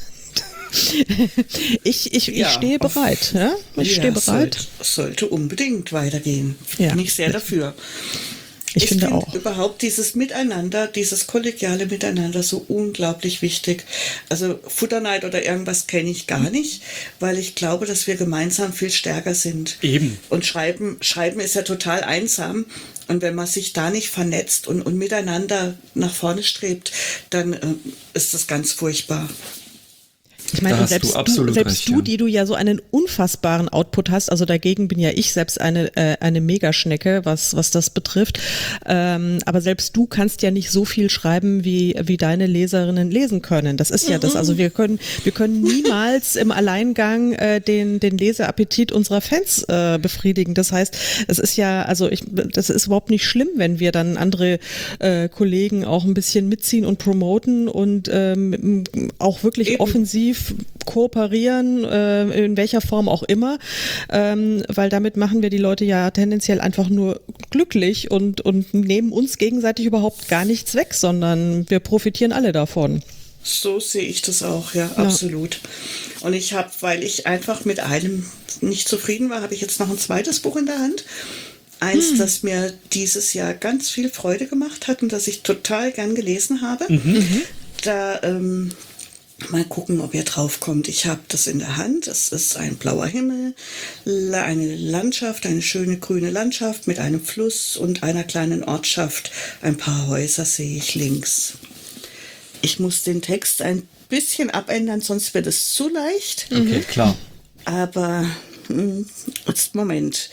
ich ich, Ja, ich stehe auf- bereit. Ja? Ich Ja, stehe bereit. Sollte, sollte unbedingt weitergehen. Ja. Bin ich sehr dafür. Ich finde find auch. überhaupt dieses Miteinander, dieses kollegiale Miteinander so unglaublich wichtig. Also Futterneid oder irgendwas kenne ich gar nicht, weil ich glaube, dass wir gemeinsam viel stärker sind. Eben. Und Schreiben, Schreiben ist ja total einsam. Und wenn man sich da nicht vernetzt und, und miteinander nach vorne strebt, dann äh, ist das ganz furchtbar. Ich meine, Da und hast selbst du du, absolut selbst recht, du, ja. die du ja so einen unfassbaren Output hast, also dagegen bin ja ich selbst eine äh, eine Megaschnecke, was was das betrifft. Ähm, aber selbst du kannst ja nicht so viel schreiben, wie wie deine Leserinnen lesen können. Das ist ja das. Also wir können wir können niemals im Alleingang äh, den den Leseappetit unserer Fans äh, befriedigen. Das heißt, es ist ja also ich das ist überhaupt nicht schlimm, wenn wir dann andere äh, Kollegen auch ein bisschen mitziehen und promoten und ähm, auch wirklich Eben. offensiv kooperieren, äh, in welcher Form auch immer, ähm, weil damit machen wir die Leute ja tendenziell einfach nur glücklich und, und nehmen uns gegenseitig überhaupt gar nichts weg, sondern wir profitieren alle davon. So sehe ich das auch, ja, absolut. Und ich habe, weil ich einfach mit einem nicht zufrieden war, habe ich jetzt noch ein zweites Buch in der Hand. Eins, hm. das mir dieses Jahr ganz viel Freude gemacht hat und das ich total gern gelesen habe. Mhm. Da ähm, mal gucken, ob ihr drauf kommt. Ich habe das in der Hand. Es ist ein blauer Himmel, eine Landschaft, eine schöne grüne Landschaft mit einem Fluss und einer kleinen Ortschaft. Ein paar Häuser sehe ich links. Ich muss den Text ein bisschen abändern, sonst wird es zu leicht. Okay, klar. Aber hm, jetzt Moment.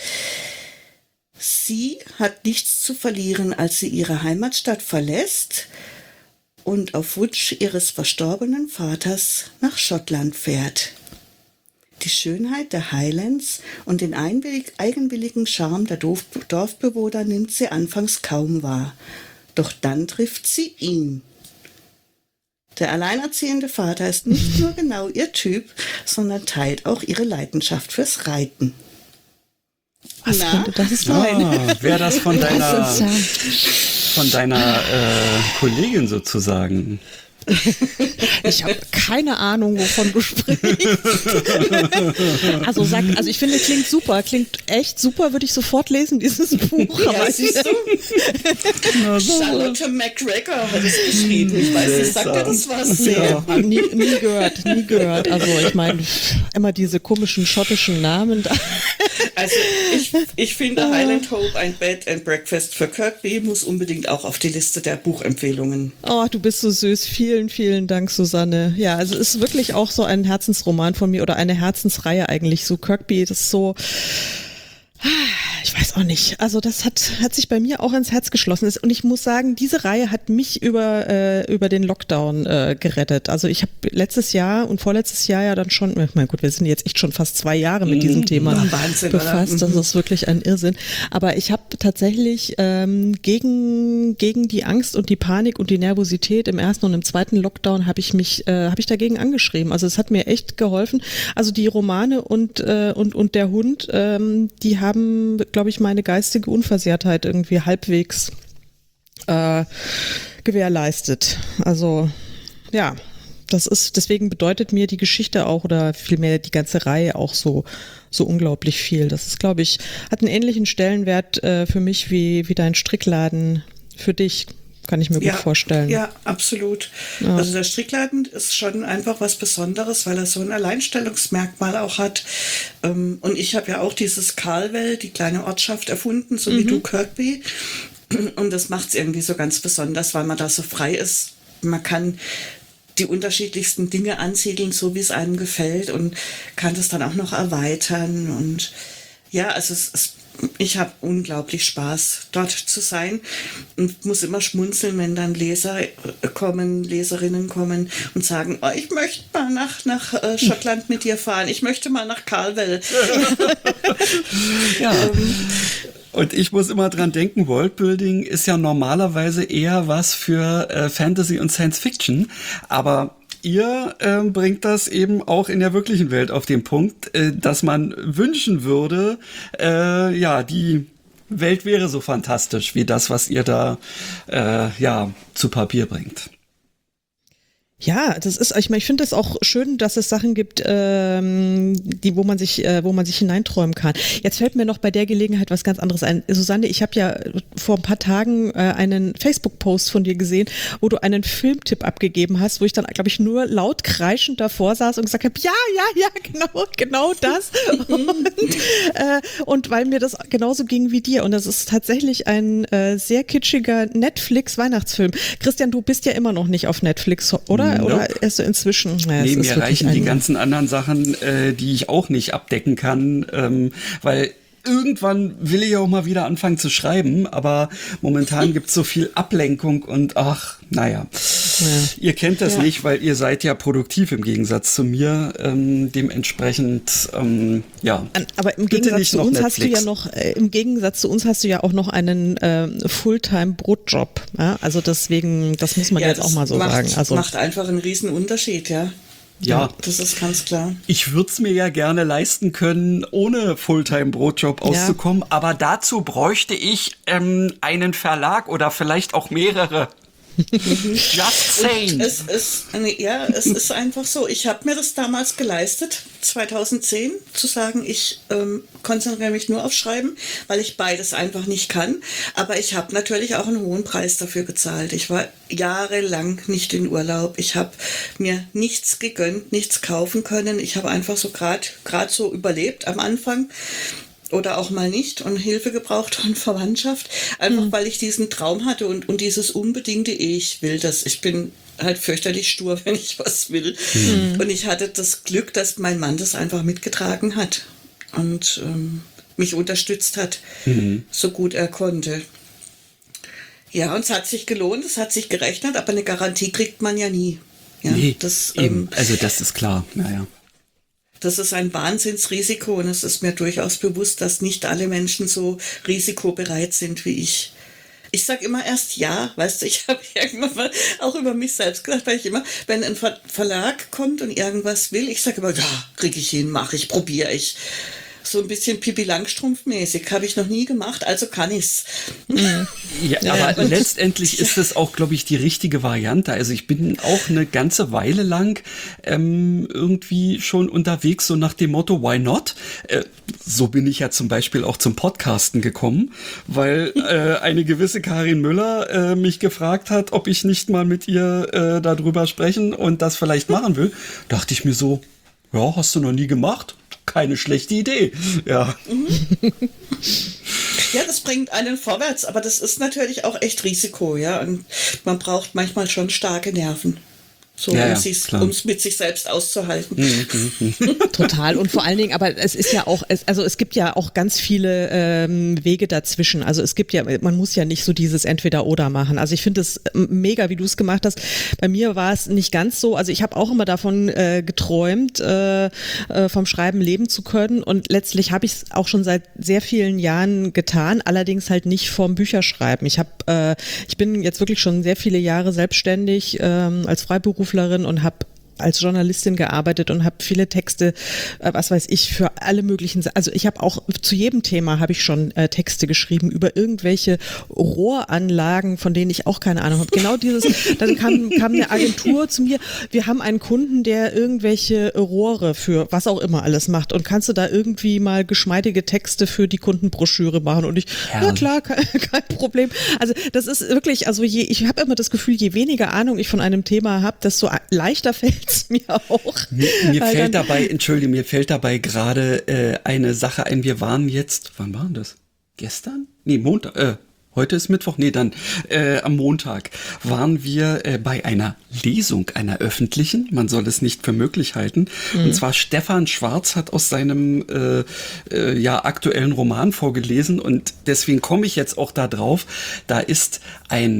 Sie hat nichts zu verlieren, als sie ihre Heimatstadt verlässt und auf Wunsch ihres verstorbenen Vaters nach Schottland fährt. Die Schönheit der Highlands und den einwillig, eigenwilligen Charme der Dorf, Dorfbewohner nimmt sie anfangs kaum wahr. Doch dann trifft sie ihn. Der alleinerziehende Vater ist nicht nur genau ihr Typ, sondern teilt auch ihre Leidenschaft fürs Reiten. Was Na? könnte das sein? Ah, wäre das von deiner, Das ist ja- von deiner äh, Kollegin sozusagen? Ich habe keine Ahnung, wovon du sprichst. Also sag, also ich finde, klingt super, klingt echt super, würde ich sofort lesen, dieses Buch. Ja, Aber siehst du? Charlotte McGregor hat es geschrieben. Ich weiß nicht, sagt dir das was? ja, nie, nie gehört, nie gehört. Also ich meine, immer diese komischen schottischen Namen. Da. Also ich, ich finde Highland Hope, ein Bed and Breakfast für Kirkby, muss unbedingt auch auf die Liste der Buchempfehlungen. Oh, du bist so süß. Vielen, vielen Dank, Susanne. Ja, also es ist wirklich auch so ein Herzensroman von mir oder eine Herzensreihe eigentlich. So Kirkby, das ist so... Ich weiß auch nicht. Also das hat hat sich bei mir auch ans Herz geschlossen. Und ich muss sagen, diese Reihe hat mich über äh, über den Lockdown äh, gerettet. Also ich habe letztes Jahr und vorletztes Jahr ja dann schon, mein Gott, wir sind jetzt echt schon fast zwei Jahre mit diesem Thema Wahnsinn, befasst. oder? Das ist wirklich ein Irrsinn. Aber ich habe tatsächlich ähm, gegen gegen die Angst und die Panik und die Nervosität im ersten und im zweiten Lockdown habe ich mich äh, habe ich dagegen angeschrieben. Also es hat mir echt geholfen. Also die Romane und äh, und und der Hund, ähm, die haben, glaube ich, meine geistige Unversehrtheit irgendwie halbwegs äh, gewährleistet. Also ja, das ist, deswegen bedeutet mir die Geschichte auch oder vielmehr die ganze Reihe auch so so unglaublich viel. Das ist, glaube ich, hat einen ähnlichen Stellenwert äh, für mich wie wie dein Strickladen für dich. Kann ich mir Ja, gut vorstellen. Ja, absolut. Ja. Also der Strickladen ist schon einfach was Besonderes, weil er so ein Alleinstellungsmerkmal auch hat. Ähm, Und ich habe ja auch dieses Carlwell, die kleine Ortschaft, erfunden, so wie du, Kirkby. Und das macht es irgendwie so ganz besonders, weil man da so frei ist. Man kann die unterschiedlichsten Dinge ansiedeln, so wie es einem gefällt und kann das dann auch noch erweitern. Und ja, also es, es ich habe unglaublich Spaß, dort zu sein und muss immer schmunzeln, wenn dann Leser kommen, Leserinnen kommen und sagen, oh, ich möchte mal nach, nach äh, Schottland mit dir fahren, ich möchte mal nach Carlwell. Ja. Und ich muss immer dran denken, Worldbuilding ist ja normalerweise eher was für äh, Fantasy und Science Fiction, aber ihr äh, bringt das eben auch in der wirklichen Welt auf den Punkt, äh, dass man wünschen würde, äh, ja, die Welt wäre so fantastisch wie das, was ihr da äh, ja zu Papier bringt. Ja, das ist, ich meine, ich finde es auch schön, dass es Sachen gibt, ähm, die, wo man sich, äh, wo man sich hineinträumen kann. Jetzt fällt mir noch bei der Gelegenheit was ganz anderes ein. Susanne, ich habe ja vor ein paar Tagen äh, einen Facebook-Post von dir gesehen, wo du einen Filmtipp abgegeben hast, wo ich dann, glaube ich, nur laut kreischend davor saß und gesagt habe, ja, ja, ja, genau, genau das. und, äh, und weil mir das genauso ging wie dir. Und das ist tatsächlich ein äh, sehr kitschiger Netflix-Weihnachtsfilm. Christian, du bist ja immer noch nicht auf Netflix, oder? Nope. Oder erst so inzwischen? Naja, nee, mir reichen die ein... ganzen anderen Sachen, äh, die ich auch nicht abdecken kann, ähm, weil irgendwann will ich auch mal wieder anfangen zu schreiben, aber momentan gibt es so viel Ablenkung und ach, naja. Ja. Ihr kennt das ja. nicht, weil ihr seid ja produktiv im Gegensatz zu mir. Ähm, dementsprechend, ähm, ja. Aber im Gegensatz zu uns Netflix. hast du ja noch, äh, im Gegensatz zu uns hast du ja auch noch einen äh, Fulltime-Brotjob. Ja? Also deswegen, das muss man ja, jetzt auch mal so macht, sagen. Also macht einfach einen riesen Unterschied, ja. Ja, ja, das ist ganz klar. Ich würde es mir ja gerne leisten können, ohne Fulltime-Brotjob auszukommen, ja. aber dazu bräuchte ich ähm, einen Verlag oder vielleicht auch mehrere. Just saying. Es ist, ja, es ist einfach so. Ich habe mir das damals geleistet, zweitausendzehn, zu sagen, ich ähm, konzentriere mich nur auf Schreiben, weil ich beides einfach nicht kann. Aber ich habe natürlich auch einen hohen Preis dafür gezahlt. Ich war jahrelang nicht in Urlaub. Ich habe mir nichts gegönnt, nichts kaufen können. Ich habe einfach so gerade gerade so überlebt am Anfang. Oder auch mal nicht und Hilfe gebraucht von Verwandtschaft, einfach mhm. weil ich diesen Traum hatte und, und dieses unbedingte Ich will das. Ich bin halt fürchterlich stur, wenn ich was will. Mhm. Und ich hatte das Glück, dass mein Mann das einfach mitgetragen hat und ähm, mich unterstützt hat, mhm. so gut er konnte. Ja, und es hat sich gelohnt, es hat sich gerechnet, aber eine Garantie kriegt man ja nie. Ja, nee, das, eben. Ähm, also das ist klar, naja. Das ist ein Wahnsinnsrisiko und es ist mir durchaus bewusst, dass nicht alle Menschen so risikobereit sind wie ich. Ich sage immer erst ja, weißt du, ich habe irgendwann mal auch über mich selbst gedacht, weil ich immer, wenn ein Ver- Verlag kommt und irgendwas will, ich sage immer, ja, kriege ich hin, mache ich, probiere ich. So ein bisschen Pippi Langstrumpf-mäßig, habe ich noch nie gemacht, also kann ich's. Ja, ja, aber und letztendlich ist es auch, glaube ich, die richtige Variante. Also ich bin auch eine ganze Weile lang ähm, irgendwie schon unterwegs, so nach dem Motto, why not? Äh, so bin ich ja zum Beispiel auch zum Podcasten gekommen, weil äh, eine gewisse Karin Müller äh, mich gefragt hat, ob ich nicht mal mit ihr äh, darüber sprechen und das vielleicht machen will. Dachte ich mir so, ja, hast du noch nie gemacht? Keine schlechte Idee. Ja. Ja, das bringt einen vorwärts, aber das ist natürlich auch echt Risiko, ja. Und man braucht manchmal schon starke Nerven. So, ja, um es mit sich selbst auszuhalten. Total. Und vor allen Dingen, aber es ist ja auch, es, also es gibt ja auch ganz viele ähm, Wege dazwischen. Also es gibt ja, man muss ja nicht so dieses Entweder-Oder machen. Also ich finde es mega, wie du es gemacht hast. Bei mir war es nicht ganz so. Also ich habe auch immer davon äh, geträumt, äh, äh, vom Schreiben leben zu können. Und letztlich habe ich es auch schon seit sehr vielen Jahren getan. Allerdings halt nicht vom Bücherschreiben. Ich habe, äh, ich bin jetzt wirklich schon sehr viele Jahre selbstständig ähm, als Freiberufler und habe als Journalistin gearbeitet und habe viele Texte, äh, was weiß ich, für alle möglichen, also ich habe auch zu jedem Thema habe ich schon äh, Texte geschrieben über irgendwelche Rohranlagen, von denen ich auch keine Ahnung habe. Genau dieses, dann kam, kam eine Agentur zu mir, wir haben einen Kunden, der irgendwelche Rohre für was auch immer alles macht und kannst du da irgendwie mal geschmeidige Texte für die Kundenbroschüre machen? Und ich, Herrlich. ja klar, kein, kein Problem. Also das ist wirklich, also je, ich habe immer das Gefühl, je weniger Ahnung ich von einem Thema habe, desto leichter fällt mir auch. Mir, mir fällt dabei, entschuldige, mir fällt dabei gerade äh, eine Sache ein. Wir waren jetzt, wann waren das? Gestern? Nee, Montag, äh, heute ist Mittwoch, nee, dann äh, am Montag waren wir äh, bei einer Lesung, einer öffentlichen, man soll es nicht für möglich halten. Mhm. Und zwar Stefan Schwarz hat aus seinem äh, äh, ja aktuellen Roman vorgelesen und deswegen komme ich jetzt auch da drauf. Da ist ein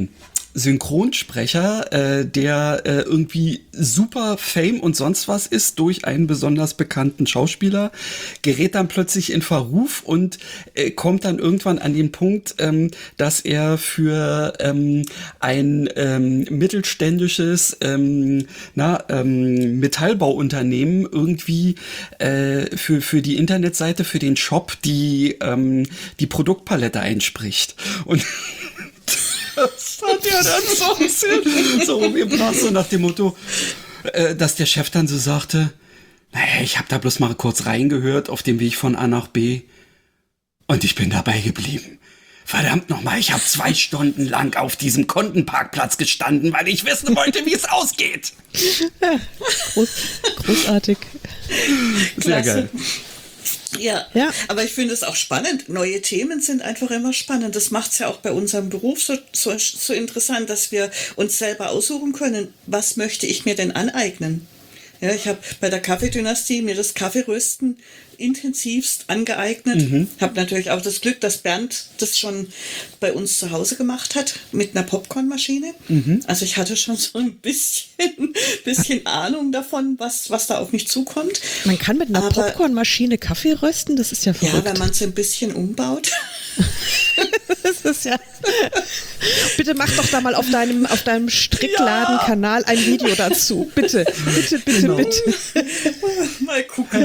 Synchronsprecher, äh, der äh, irgendwie super Fame und sonst was ist durch einen besonders bekannten Schauspieler, gerät dann plötzlich in Verruf und äh, kommt dann irgendwann an den Punkt, ähm, dass er für ähm, ein ähm, mittelständisches ähm, na, ähm, Metallbauunternehmen irgendwie äh, für, für die Internetseite, für den Shop die, ähm, die Produktpalette einspricht. Und das hat ja dann so ein bisschen so rumgebracht, so nach dem Motto, äh, dass der Chef dann so sagte, naja, ich habe da bloß mal kurz reingehört auf dem Weg von A nach B und ich bin dabei geblieben. Verdammt nochmal, ich habe zwei Stunden lang auf diesem Kundenparkplatz gestanden, weil ich wissen wollte, wie es ausgeht. Ja, groß, großartig. Sehr Klasse. geil. Ja, Ja. aber ich finde es auch spannend. Neue Themen sind einfach immer spannend. Das macht es ja auch bei unserem Beruf so, so, so interessant, dass wir uns selber aussuchen können, was möchte ich mir denn aneignen. Ja, ich habe bei der Kaffeedynastie mir das Kaffeerösten intensivst angeeignet. Mhm. Habe natürlich auch das Glück, dass Bernd das schon bei uns zu Hause gemacht hat mit einer Popcornmaschine. Mhm. Also ich hatte schon so ein bisschen, bisschen Ahnung davon, was, was da auf mich zukommt. Man kann mit einer Aber, Popcornmaschine Kaffee rösten, das ist ja verrückt. Ja, wenn man es ein bisschen umbaut. Das ist ja. Bitte mach doch da mal auf deinem, auf deinem Strickladen-Kanal ein Video dazu. Bitte, bitte, bitte, genau. bitte. Mal gucken.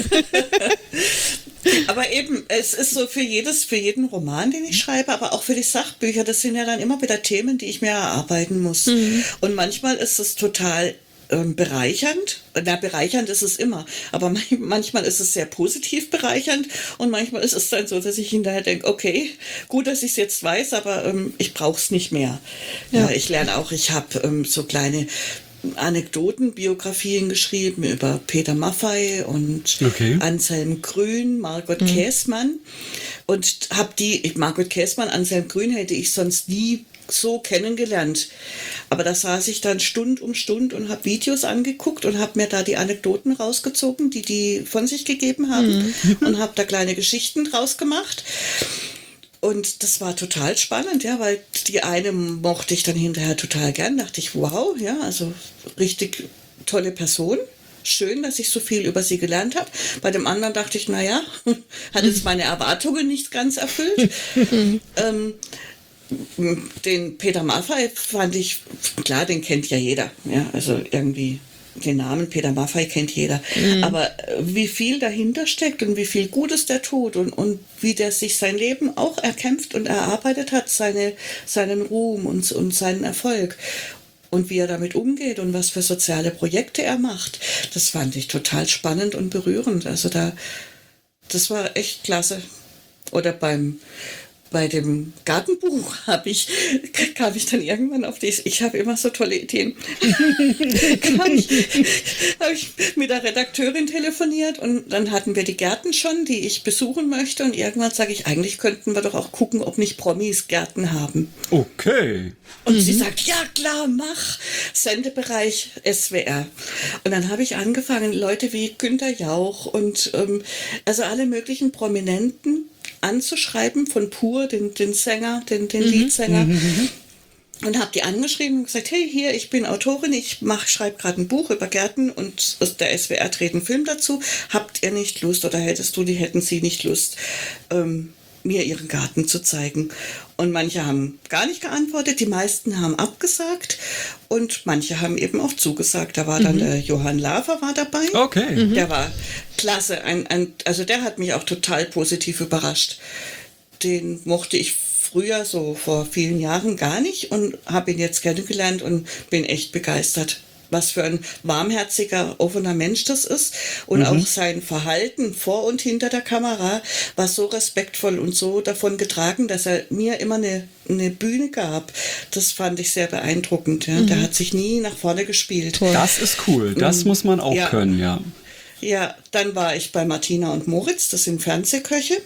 Aber eben, es ist so für jedes, für jeden Roman, den ich schreibe, aber auch für die Sachbücher, das sind ja dann immer wieder Themen, die ich mir erarbeiten muss. Mhm. Und manchmal ist es total ähm, bereichernd. Na, bereichernd ist es immer, aber manchmal ist es sehr positiv bereichernd und manchmal ist es dann so, dass ich hinterher denke, okay, gut, dass ich es jetzt weiß, aber ähm, ich brauche es nicht mehr. Ja. Ja, ich lerne auch, ich habe ähm, so kleine Anekdoten, Biografien geschrieben über Peter Maffay und okay. Anselm Grün, Margot mhm. Käßmann und habe die, Margot Käßmann, Anselm Grün hätte ich sonst nie so kennengelernt. Aber da saß ich dann Stund um Stund und habe Videos angeguckt und habe mir da die Anekdoten rausgezogen, die die von sich gegeben haben mhm. und habe da kleine Geschichten draus gemacht. Und das war total spannend, ja, weil die eine mochte ich dann hinterher total gern, dachte ich, wow, ja, also richtig tolle Person. Schön, dass ich so viel über sie gelernt habe. Bei dem anderen dachte ich, naja, hat jetzt meine Erwartungen nicht ganz erfüllt. ähm, den Peter Maffay fand ich, klar, den kennt ja jeder, ja, also irgendwie den Namen Peter Maffay kennt jeder. Mhm. Aber wie viel dahinter steckt und wie viel Gutes der tut und, und wie der sich sein Leben auch erkämpft und erarbeitet hat, seine, seinen Ruhm und, und seinen Erfolg und wie er damit umgeht und was für soziale Projekte er macht, das fand ich total spannend und berührend. Also da, das war echt klasse. Oder beim Bei dem Gartenbuch habe ich, kam ich dann irgendwann auf die, ich habe immer so tolle Ideen, habe ich, hab ich mit der Redakteurin telefoniert und dann hatten wir die Gärten schon, die ich besuchen möchte und irgendwann sage ich, eigentlich könnten wir doch auch gucken, ob nicht Promis Gärten haben. Okay. Und mhm. sie sagt, ja klar, mach, Sendebereich S W R. Und dann habe ich angefangen, Leute wie Günther Jauch und ähm, also alle möglichen Prominenten anzuschreiben, von Pur, den, den Sänger, den, den mhm. Liedsänger. Mhm. Und habe die angeschrieben und gesagt, hey, hier, ich bin Autorin, ich schreibe gerade ein Buch über Gärten und der S W R dreht einen Film dazu. Habt ihr nicht Lust oder hättest du, die hätten sie nicht Lust, ähm, mir ihren Garten zu zeigen? Und manche haben gar nicht geantwortet, die meisten haben abgesagt und manche haben eben auch zugesagt. Da war dann mhm. der Johann Lafer war dabei. Okay. Mhm. Der war klasse. Ein, ein, also der hat mich auch total positiv überrascht. Den mochte ich früher, so vor vielen Jahren, gar nicht und habe ihn jetzt kennengelernt und bin echt begeistert. Was für ein warmherziger, offener Mensch das ist. Und mhm. auch sein Verhalten vor und hinter der Kamera war so respektvoll und so davon getragen, dass er mir immer eine, eine Bühne gab. Das fand ich sehr beeindruckend. Ja. Mhm. Der hat sich nie nach vorne gespielt. Das ist cool. Das mhm. muss man auch ja. können, ja. Ja, dann war ich bei Martina und Moritz, das sind Fernsehköche.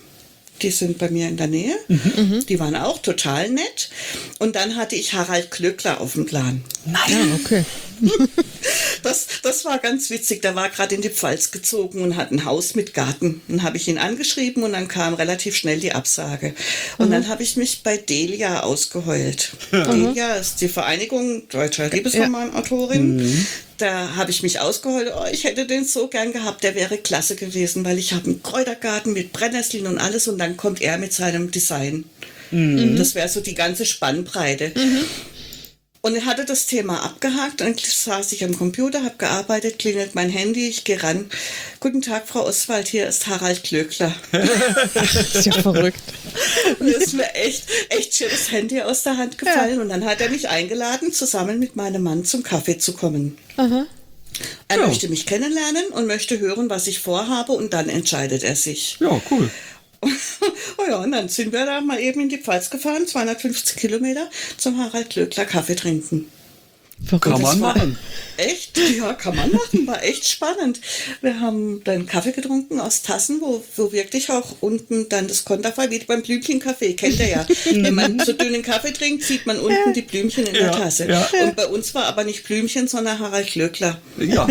die sind bei mir in der Nähe. Mhm. Die waren auch total nett. Und dann hatte ich Harald Klöckler auf dem Plan. Nein, ja, okay. Das, das war ganz witzig. Der war gerade in die Pfalz gezogen und hat ein Haus mit Garten. Dann habe ich ihn angeschrieben und dann kam relativ schnell die Absage. Und mhm. dann habe ich mich bei Delia ausgeheult. Mhm. Delia ist die Vereinigung deutscher Liebesromanautorin. Mhm. Da habe ich mich ausgeheult, oh, ich hätte den so gern gehabt, der wäre klasse gewesen, weil ich habe einen Kräutergarten mit Brennnesseln und alles und dann kommt er mit seinem Design. Mhm. Das wäre so die ganze Spannbreite. Mhm. Und er hatte das Thema abgehakt, dann saß ich am Computer, habe gearbeitet, klingelt mein Handy, ich gehe ran. Guten Tag, Frau Oswald, hier ist Harald Klöckler. Das ist ja verrückt. Und es ist mir echt, echt schön das Handy aus der Hand gefallen. Ja. Und dann hat er mich eingeladen, zusammen mit meinem Mann zum Kaffee zu kommen. Aha. Er ja. möchte mich kennenlernen und möchte hören, was ich vorhabe und dann entscheidet er sich. Ja, cool. Oh ja, und dann sind wir da mal eben in die Pfalz gefahren, zweihundertfünfzig Kilometer, zum Harald Klöckler Kaffee trinken. Kann man machen. Echt? Ja, kann man machen. War echt spannend. Wir haben dann Kaffee getrunken aus Tassen, wo, wo wirklich auch unten dann das Konterfei, wie beim Blümchenkaffee, kennt ihr ja. Wenn man so dünnen Kaffee trinkt, sieht man unten ja. die Blümchen in der ja, Tasse. Ja. Und bei uns war aber nicht Blümchen, sondern Harald Klöckler. Ja.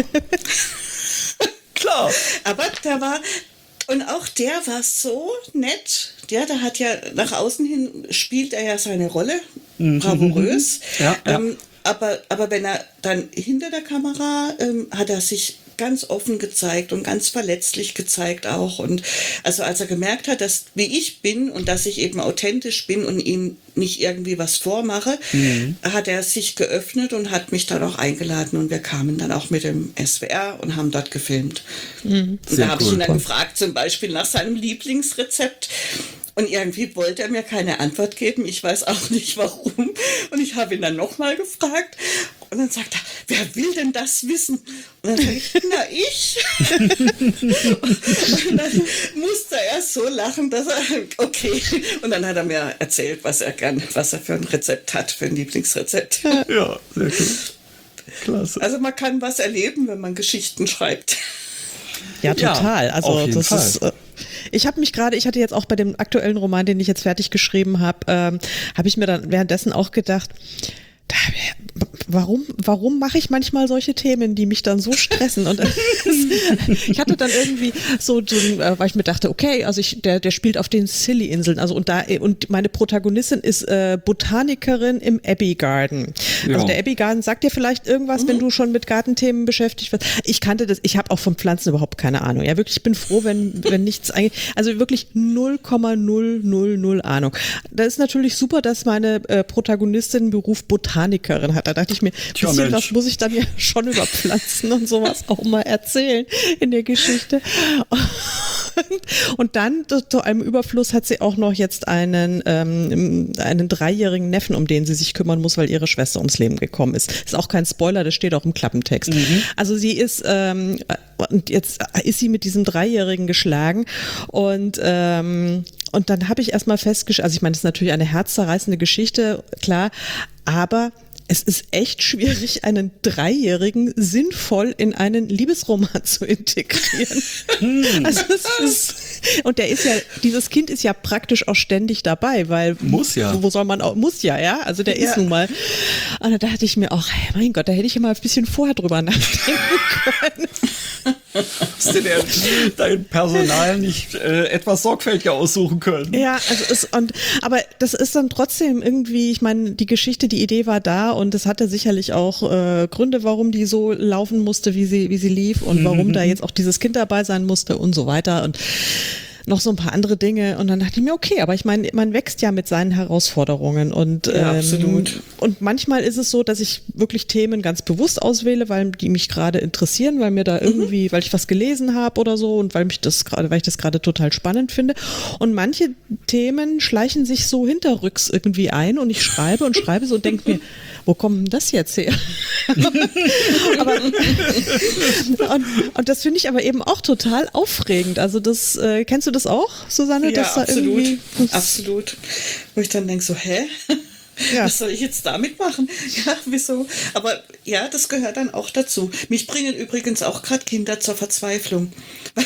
Klar. Aber der war... Und auch der war so nett. Ja, der hat ja nach außen hin spielt er ja seine Rolle mhm. bravourös. Ja, ja. Ähm, aber, aber wenn er dann hinter der Kamera ähm, hat er sich ganz offen gezeigt und ganz verletzlich gezeigt auch. Und also als er gemerkt hat, dass wie ich bin und dass ich eben authentisch bin und ihm nicht irgendwie was vormache, mhm. hat er sich geöffnet und hat mich dann auch eingeladen und wir kamen dann auch mit dem S W R und haben dort gefilmt. Mhm. Und da habe cool. ich ihn dann gefragt, zum Beispiel nach seinem Lieblingsrezept. Und irgendwie wollte er mir keine Antwort geben. Ich weiß auch nicht, warum. Und ich habe ihn dann nochmal gefragt. Und dann sagt er, wer will denn das wissen? Und dann sage ich, na ich. Und dann musste er so lachen, dass er, okay. Und dann hat er mir erzählt, was er gern, was er für ein Rezept hat, für ein Lieblingsrezept. Ja, sehr cool. Klasse. Also man kann was erleben, wenn man Geschichten schreibt. Ja, total. Ja, also auf jeden das Fall. ist. Äh, ich habe mich gerade, ich hatte jetzt auch bei dem aktuellen Roman, den ich jetzt fertig geschrieben habe, ähm, habe ich mir dann währenddessen auch gedacht, da, warum, warum mache ich manchmal solche Themen, die mich dann so stressen? Und ich hatte dann irgendwie so, so weil ich mir dachte, okay, also ich, der, der spielt auf den Scilly-Inseln, also und da und meine Protagonistin ist äh, Botanikerin im Abbey Garden. Ja. Also der Abbey Garden sagt dir vielleicht irgendwas, mhm. wenn du schon mit Gartenthemen beschäftigt wirst. Ich kannte das, ich habe auch von Pflanzen überhaupt keine Ahnung. Ja, wirklich, ich bin froh, wenn wenn nichts eigentlich, also wirklich null Komma null null null Ahnung. Da ist natürlich super, dass meine äh, Protagonistin einen Beruf Botanikerin hat. Da dachte ich mir, Tja, bisschen Mensch. was muss ich dann ja schon über Pflanzen und sowas auch mal erzählen in der Geschichte. Und dann, zu einem Überfluss, hat sie auch noch jetzt einen, ähm, einen dreijährigen Neffen, um den sie sich kümmern muss, weil ihre Schwester ums Leben gekommen ist. Ist auch kein Spoiler, das steht auch im Klappentext. Mhm. Also sie ist, ähm, und jetzt ist sie mit diesem Dreijährigen geschlagen und ähm, und dann habe ich erstmal festgestellt, also ich meine, das ist natürlich eine herzzerreißende Geschichte, klar, aber es ist echt schwierig, einen Dreijährigen sinnvoll in einen Liebesroman zu integrieren. Also es ist, und der ist ja, dieses Kind ist ja praktisch auch ständig dabei, weil muss ja. Wo soll man auch, muss ja, ja, also der ja. ist nun mal. Und da dachte ich mir auch, mein Gott, da hätte ich ja mal ein bisschen vorher drüber nachdenken können. Hast du dir dein Personal nicht äh, etwas sorgfältiger aussuchen können? Ja, also es, und, aber das ist dann trotzdem irgendwie, ich meine, die Geschichte, die Idee war da und es hatte sicherlich auch äh, Gründe, warum die so laufen musste, wie sie, wie sie lief und warum mhm. da jetzt auch dieses Kind dabei sein musste und so weiter und noch so ein paar andere Dinge und dann dachte ich mir, okay, aber ich meine, man wächst ja mit seinen Herausforderungen und ja, ähm, absolut. Und manchmal ist es so, dass ich wirklich Themen ganz bewusst auswähle, weil die mich gerade interessieren, weil mir da irgendwie, mhm. weil ich was gelesen habe oder so und weil mich das gerade, weil ich das gerade total spannend finde und manche Themen schleichen sich so hinterrücks irgendwie ein und ich schreibe und schreibe so und denke mir, wo kommt denn das jetzt her? aber, und, und das finde ich aber eben auch total aufregend. Also das, äh, kennst du das auch, Susanne? Ja, dass da absolut. Irgendwie, absolut. Wo ich dann denke so, hä? Ja. Was soll ich jetzt damit machen? Ja, wieso? Aber ja, das gehört dann auch dazu. Mich bringen übrigens auch gerade Kinder zur Verzweiflung.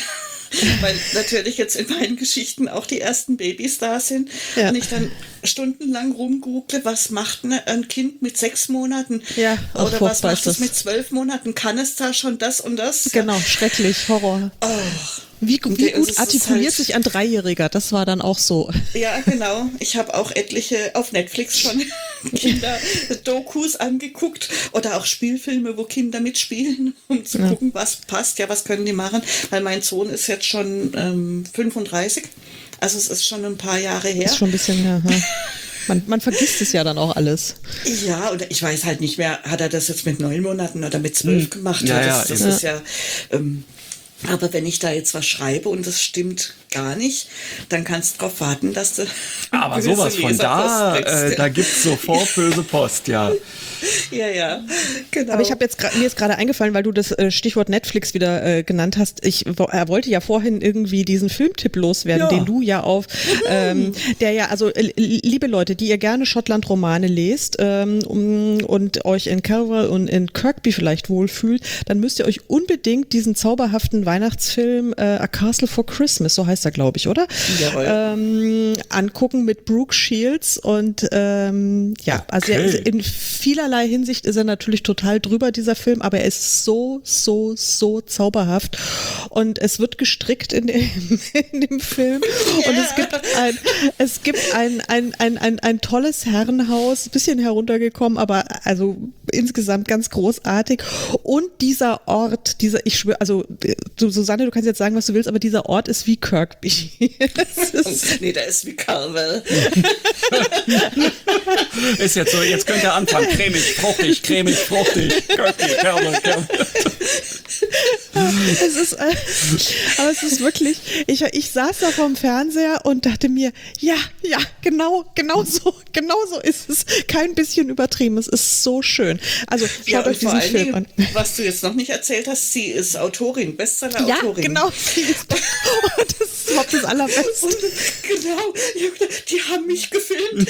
weil natürlich jetzt in meinen Geschichten auch die ersten Babys da sind Ja. und ich dann stundenlang rumgoogle, was macht ne- ein Kind mit sechs Monaten Ja, auch oder was furchtbar macht ist es das. mit zwölf Monaten? Kann es da schon das und das? Genau, schrecklich, Horror. Oh. Wie, Und wie bei uns gut ist es artikuliert halt- sich ein Dreijähriger? Das war dann auch so. Ja, genau. Ich habe auch etliche auf Netflix schon Kinder-Dokus angeguckt oder auch Spielfilme, wo Kinder mitspielen, um zu Ja. gucken, was passt. Ja, was können die machen? Weil mein Sohn ist jetzt schon ähm, fünfunddreißig. Also es ist schon ein paar Jahre her. Ist schon ein bisschen, ja. ja. Man, man vergisst es ja dann auch alles. Ja, oder ich weiß halt nicht mehr, hat er das jetzt mit neun Monaten oder mit zwölf gemacht? Ja, das ja, das eben. ist ja. Ähm, aber wenn ich da jetzt was schreibe und das stimmt gar nicht, dann kannst du darauf warten, dass du. Aber gewisse sowas von da, Leserpost kriegst. äh, da gibt's sofort böse Post, ja. Ja, ja, genau. Aber ich habe jetzt gra- mir ist gerade eingefallen, weil du das äh, Stichwort Netflix wieder äh, genannt hast. Ich wo- er wollte ja vorhin irgendwie diesen Filmtipp loswerden, Ja. den du ja auf, ähm, der ja also äh, liebe Leute, die ihr gerne Schottland-Romane lest ähm, um, und euch in Carver und in Kirkby vielleicht wohlfühlt, dann müsst ihr euch unbedingt diesen zauberhaften Weihnachtsfilm äh, A Castle for Christmas, so heißt er, glaube ich, oder? Jawohl. Ähm, angucken mit Brooke Shields und ähm, ja, also er Okay. ist in vielerlei Hinsicht ist er natürlich total drüber, dieser Film, aber er ist so, so, so zauberhaft und es wird gestrickt in dem, in dem Film und es gibt ein, es gibt ein, ein, ein, ein, ein tolles Herrenhaus, bisschen heruntergekommen, aber also insgesamt ganz großartig und dieser Ort, dieser, ich schwöre, also du, Susanne, du kannst jetzt sagen, was du willst, aber dieser Ort ist wie Kirkby. Das ist, Nee, der ist wie Carvel. Ist jetzt so, jetzt könnt ihr anfangen. Cremig, fruchtig, cremig, fruchtig. Kirky, Kerle, Kerle. es ist, äh, aber es ist wirklich, ich, ich saß da vorm Fernseher und dachte mir, ja, ja, genau, genau so, genau so ist es. Kein bisschen übertrieben, es ist so schön. Also schaut Ja, und euch vor diesen allen Film Dingen, an. was du jetzt noch nicht erzählt hast, sie ist Autorin, Ja, Bestseller-Autorin. genau. sie ist- Und das ist überhaupt das Allerbeste. Und, genau, ich hab gedacht, die haben mich gefilmt,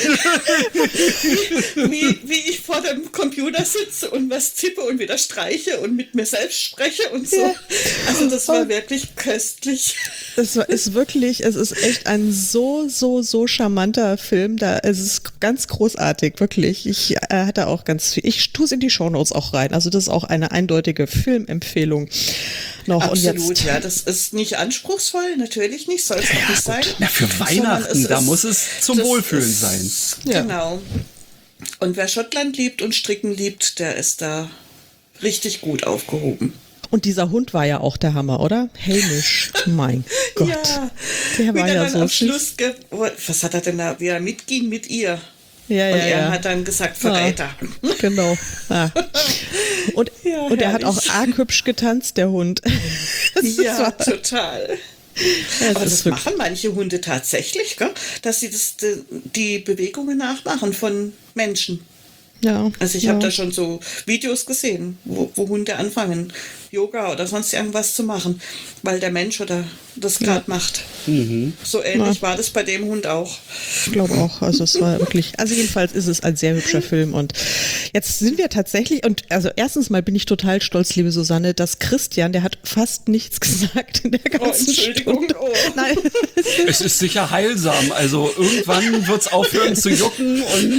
wie, wie ich vor dem Computer sitze und was tippe und wieder streiche und mit mir selbst spreche und so. Ja. Also das war wirklich köstlich. Es war- ist wirklich, es ist echt ein so, so, so charmanter Film. Da, es ist ganz großartig, wirklich. Ich äh, hatte auch ganz viel. Ich tue es in die Shownotes auch rein. Also das ist auch eine eindeutige Filmempfehlung noch. Absolut, und jetzt, ja, das ist nicht anspruchsvoll, natürlich nicht, soll es auch nicht sein. Na, für Sondern Weihnachten, es da ist- muss es zum das Wohlfühlen ist- sein. Ja. Genau. Und wer Schottland liebt und Stricken liebt, der ist da richtig gut aufgehoben. Und dieser Hund war ja auch der Hammer, oder? Hamish. Mein Gott. Ja, Der wie war der ja dann so am süß. Schluss, ge was hat er denn da, wie er mitging mit ihr? Ja, Und ja, er ja. hat dann gesagt, Verräter. Ja, genau. Ja. Und, Ja, und er hat auch herrlich. arg hübsch getanzt, der Hund. Das Ja, war- total. Ja, Aber das das ist wirklich- machen manche Hunde tatsächlich, gell? Dass sie das, die, die Bewegungen nachmachen von Menschen. Ja, Also ich ja. habe da schon so Videos gesehen, wo, wo Hunde anfangen, Yoga oder sonst irgendwas zu machen, weil der Mensch oder das gerade macht. So ähnlich war das bei dem Hund auch. Ich glaube auch. Also es war wirklich, also jedenfalls ist es ein sehr hübscher Film. Und jetzt sind wir tatsächlich, und also erstens mal bin ich total stolz, liebe Susanne, dass Christian, der hat fast nichts gesagt in der ganzen Entschuldigung, Stunde. oh. Nein, Es ist sicher heilsam. Also irgendwann wird's aufhören zu jucken und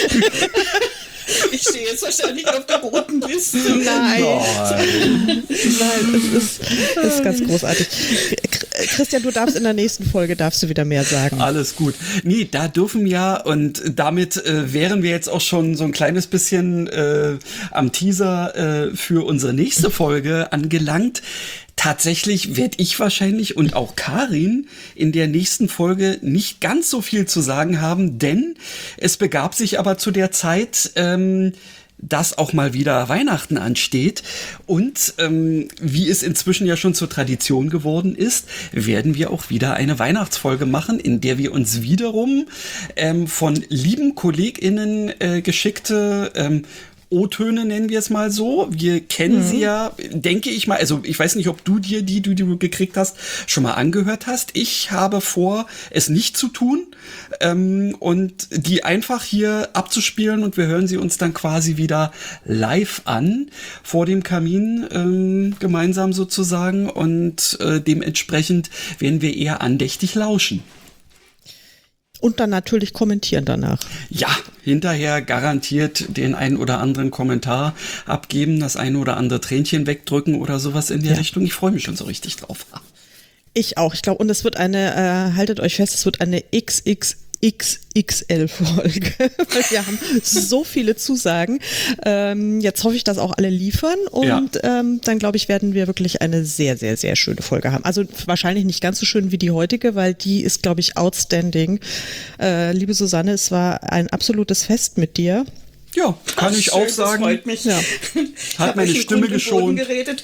Ich stehe jetzt wahrscheinlich auf der roten Liste. nein. Nein. Nein, es ist, es ist ganz großartig. Christian, du darfst in der nächsten Folge darfst du wieder mehr sagen. Alles gut. Nee, da dürfen ja, und damit äh, wären wir jetzt auch schon so ein kleines bisschen äh, am Teaser äh, für unsere nächste Folge angelangt. Tatsächlich werde ich wahrscheinlich und auch Karin in der nächsten Folge nicht ganz so viel zu sagen haben, denn es begab sich aber zu der Zeit, ähm, dass auch mal wieder Weihnachten ansteht. Und ähm, wie es inzwischen ja schon zur Tradition geworden ist, werden wir auch wieder eine Weihnachtsfolge machen, in der wir uns wiederum ähm, von lieben KollegInnen äh, geschickte ähm, O-Töne, nennen wir es mal so. Wir kennen mhm. sie ja, denke ich mal, also ich weiß nicht, ob du dir die, die du gekriegt hast, schon mal angehört hast. Ich habe vor, es nicht zu tun ähm, und die einfach hier abzuspielen und wir hören sie uns dann quasi wieder live an, vor dem Kamin ähm, gemeinsam sozusagen und äh, dementsprechend werden wir eher andächtig lauschen. Und dann natürlich kommentieren danach. Ja, hinterher garantiert den einen oder anderen Kommentar abgeben, das eine oder andere Tränchen wegdrücken oder sowas in der ja. Richtung. Ich freue mich schon so richtig drauf. Ich auch. Ich glaube, und es wird eine, äh, haltet euch fest, es wird eine X X X X L-Folge, weil wir haben so viele Zusagen. Ähm, jetzt hoffe ich, dass auch alle liefern und ja. ähm, dann, glaube ich, werden wir wirklich eine sehr, sehr, sehr schöne Folge haben. Also wahrscheinlich nicht ganz so schön wie die heutige, weil die ist, glaube ich, outstanding. Äh, liebe Susanne, es war ein absolutes Fest mit dir. Ja, kann Ach, ich schön, auch sagen. Das freut mich. Ja. Hat meine Stimme geschont. Geredet.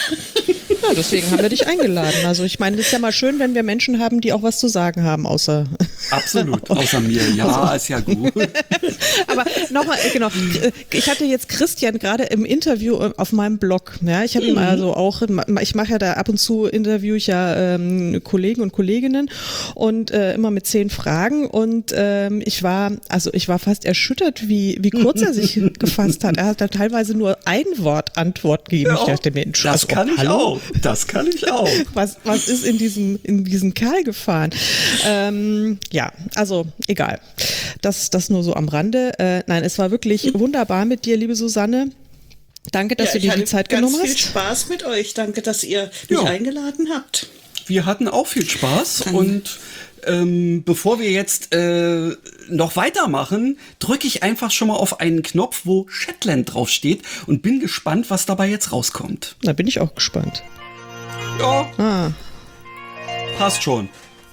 Ja, deswegen haben wir dich eingeladen. Also ich meine, es ist ja mal schön, wenn wir Menschen haben, die auch was zu sagen haben, außer... Absolut, außer mir. Ja, also. Ist ja gut. Aber nochmal, genau, ich hatte jetzt Christian gerade im Interview auf meinem Blog. Ja, ich habe mhm. ihm also auch, ich mache ja da ab und zu, interview ich ja ähm, Kollegen und Kolleginnen und äh, immer mit zehn Fragen und ähm, ich war, also ich war fast erschüttert, wie, wie kurz er sich gefasst hat. Er hat da teilweise nur ein Wort Antwort gegeben. Ja, ich dachte mir, das also, kann ich hallo? auch. Das kann ich auch. Was, was ist in diesen, in diesen Kerl gefahren? Ähm, ja, also egal. Das, das nur so am Rande. Äh, nein, es war wirklich wunderbar mit dir, liebe Susanne. Danke, dass ja, du dir die Zeit genommen hast. Ich hatte ganz viel Spaß mit euch. Danke, dass ihr mich ja. eingeladen habt. Wir hatten auch viel Spaß mhm. und ähm, bevor wir jetzt äh, noch weitermachen, drücke ich einfach schon mal auf einen Knopf, wo Shetland draufsteht und bin gespannt, was dabei jetzt rauskommt. Da bin ich auch gespannt. Ja, ah. passt schon.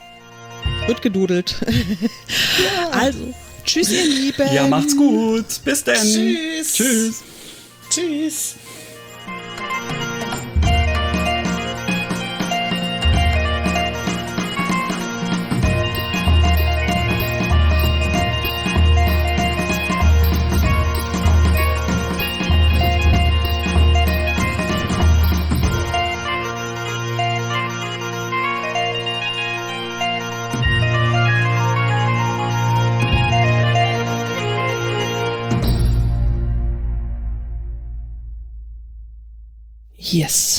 Wird gedudelt. Ja. Also, tschüss ihr Lieben. Ja, macht's gut. Bis dann. Tschüss. Tschüss. Tschüss. Yes.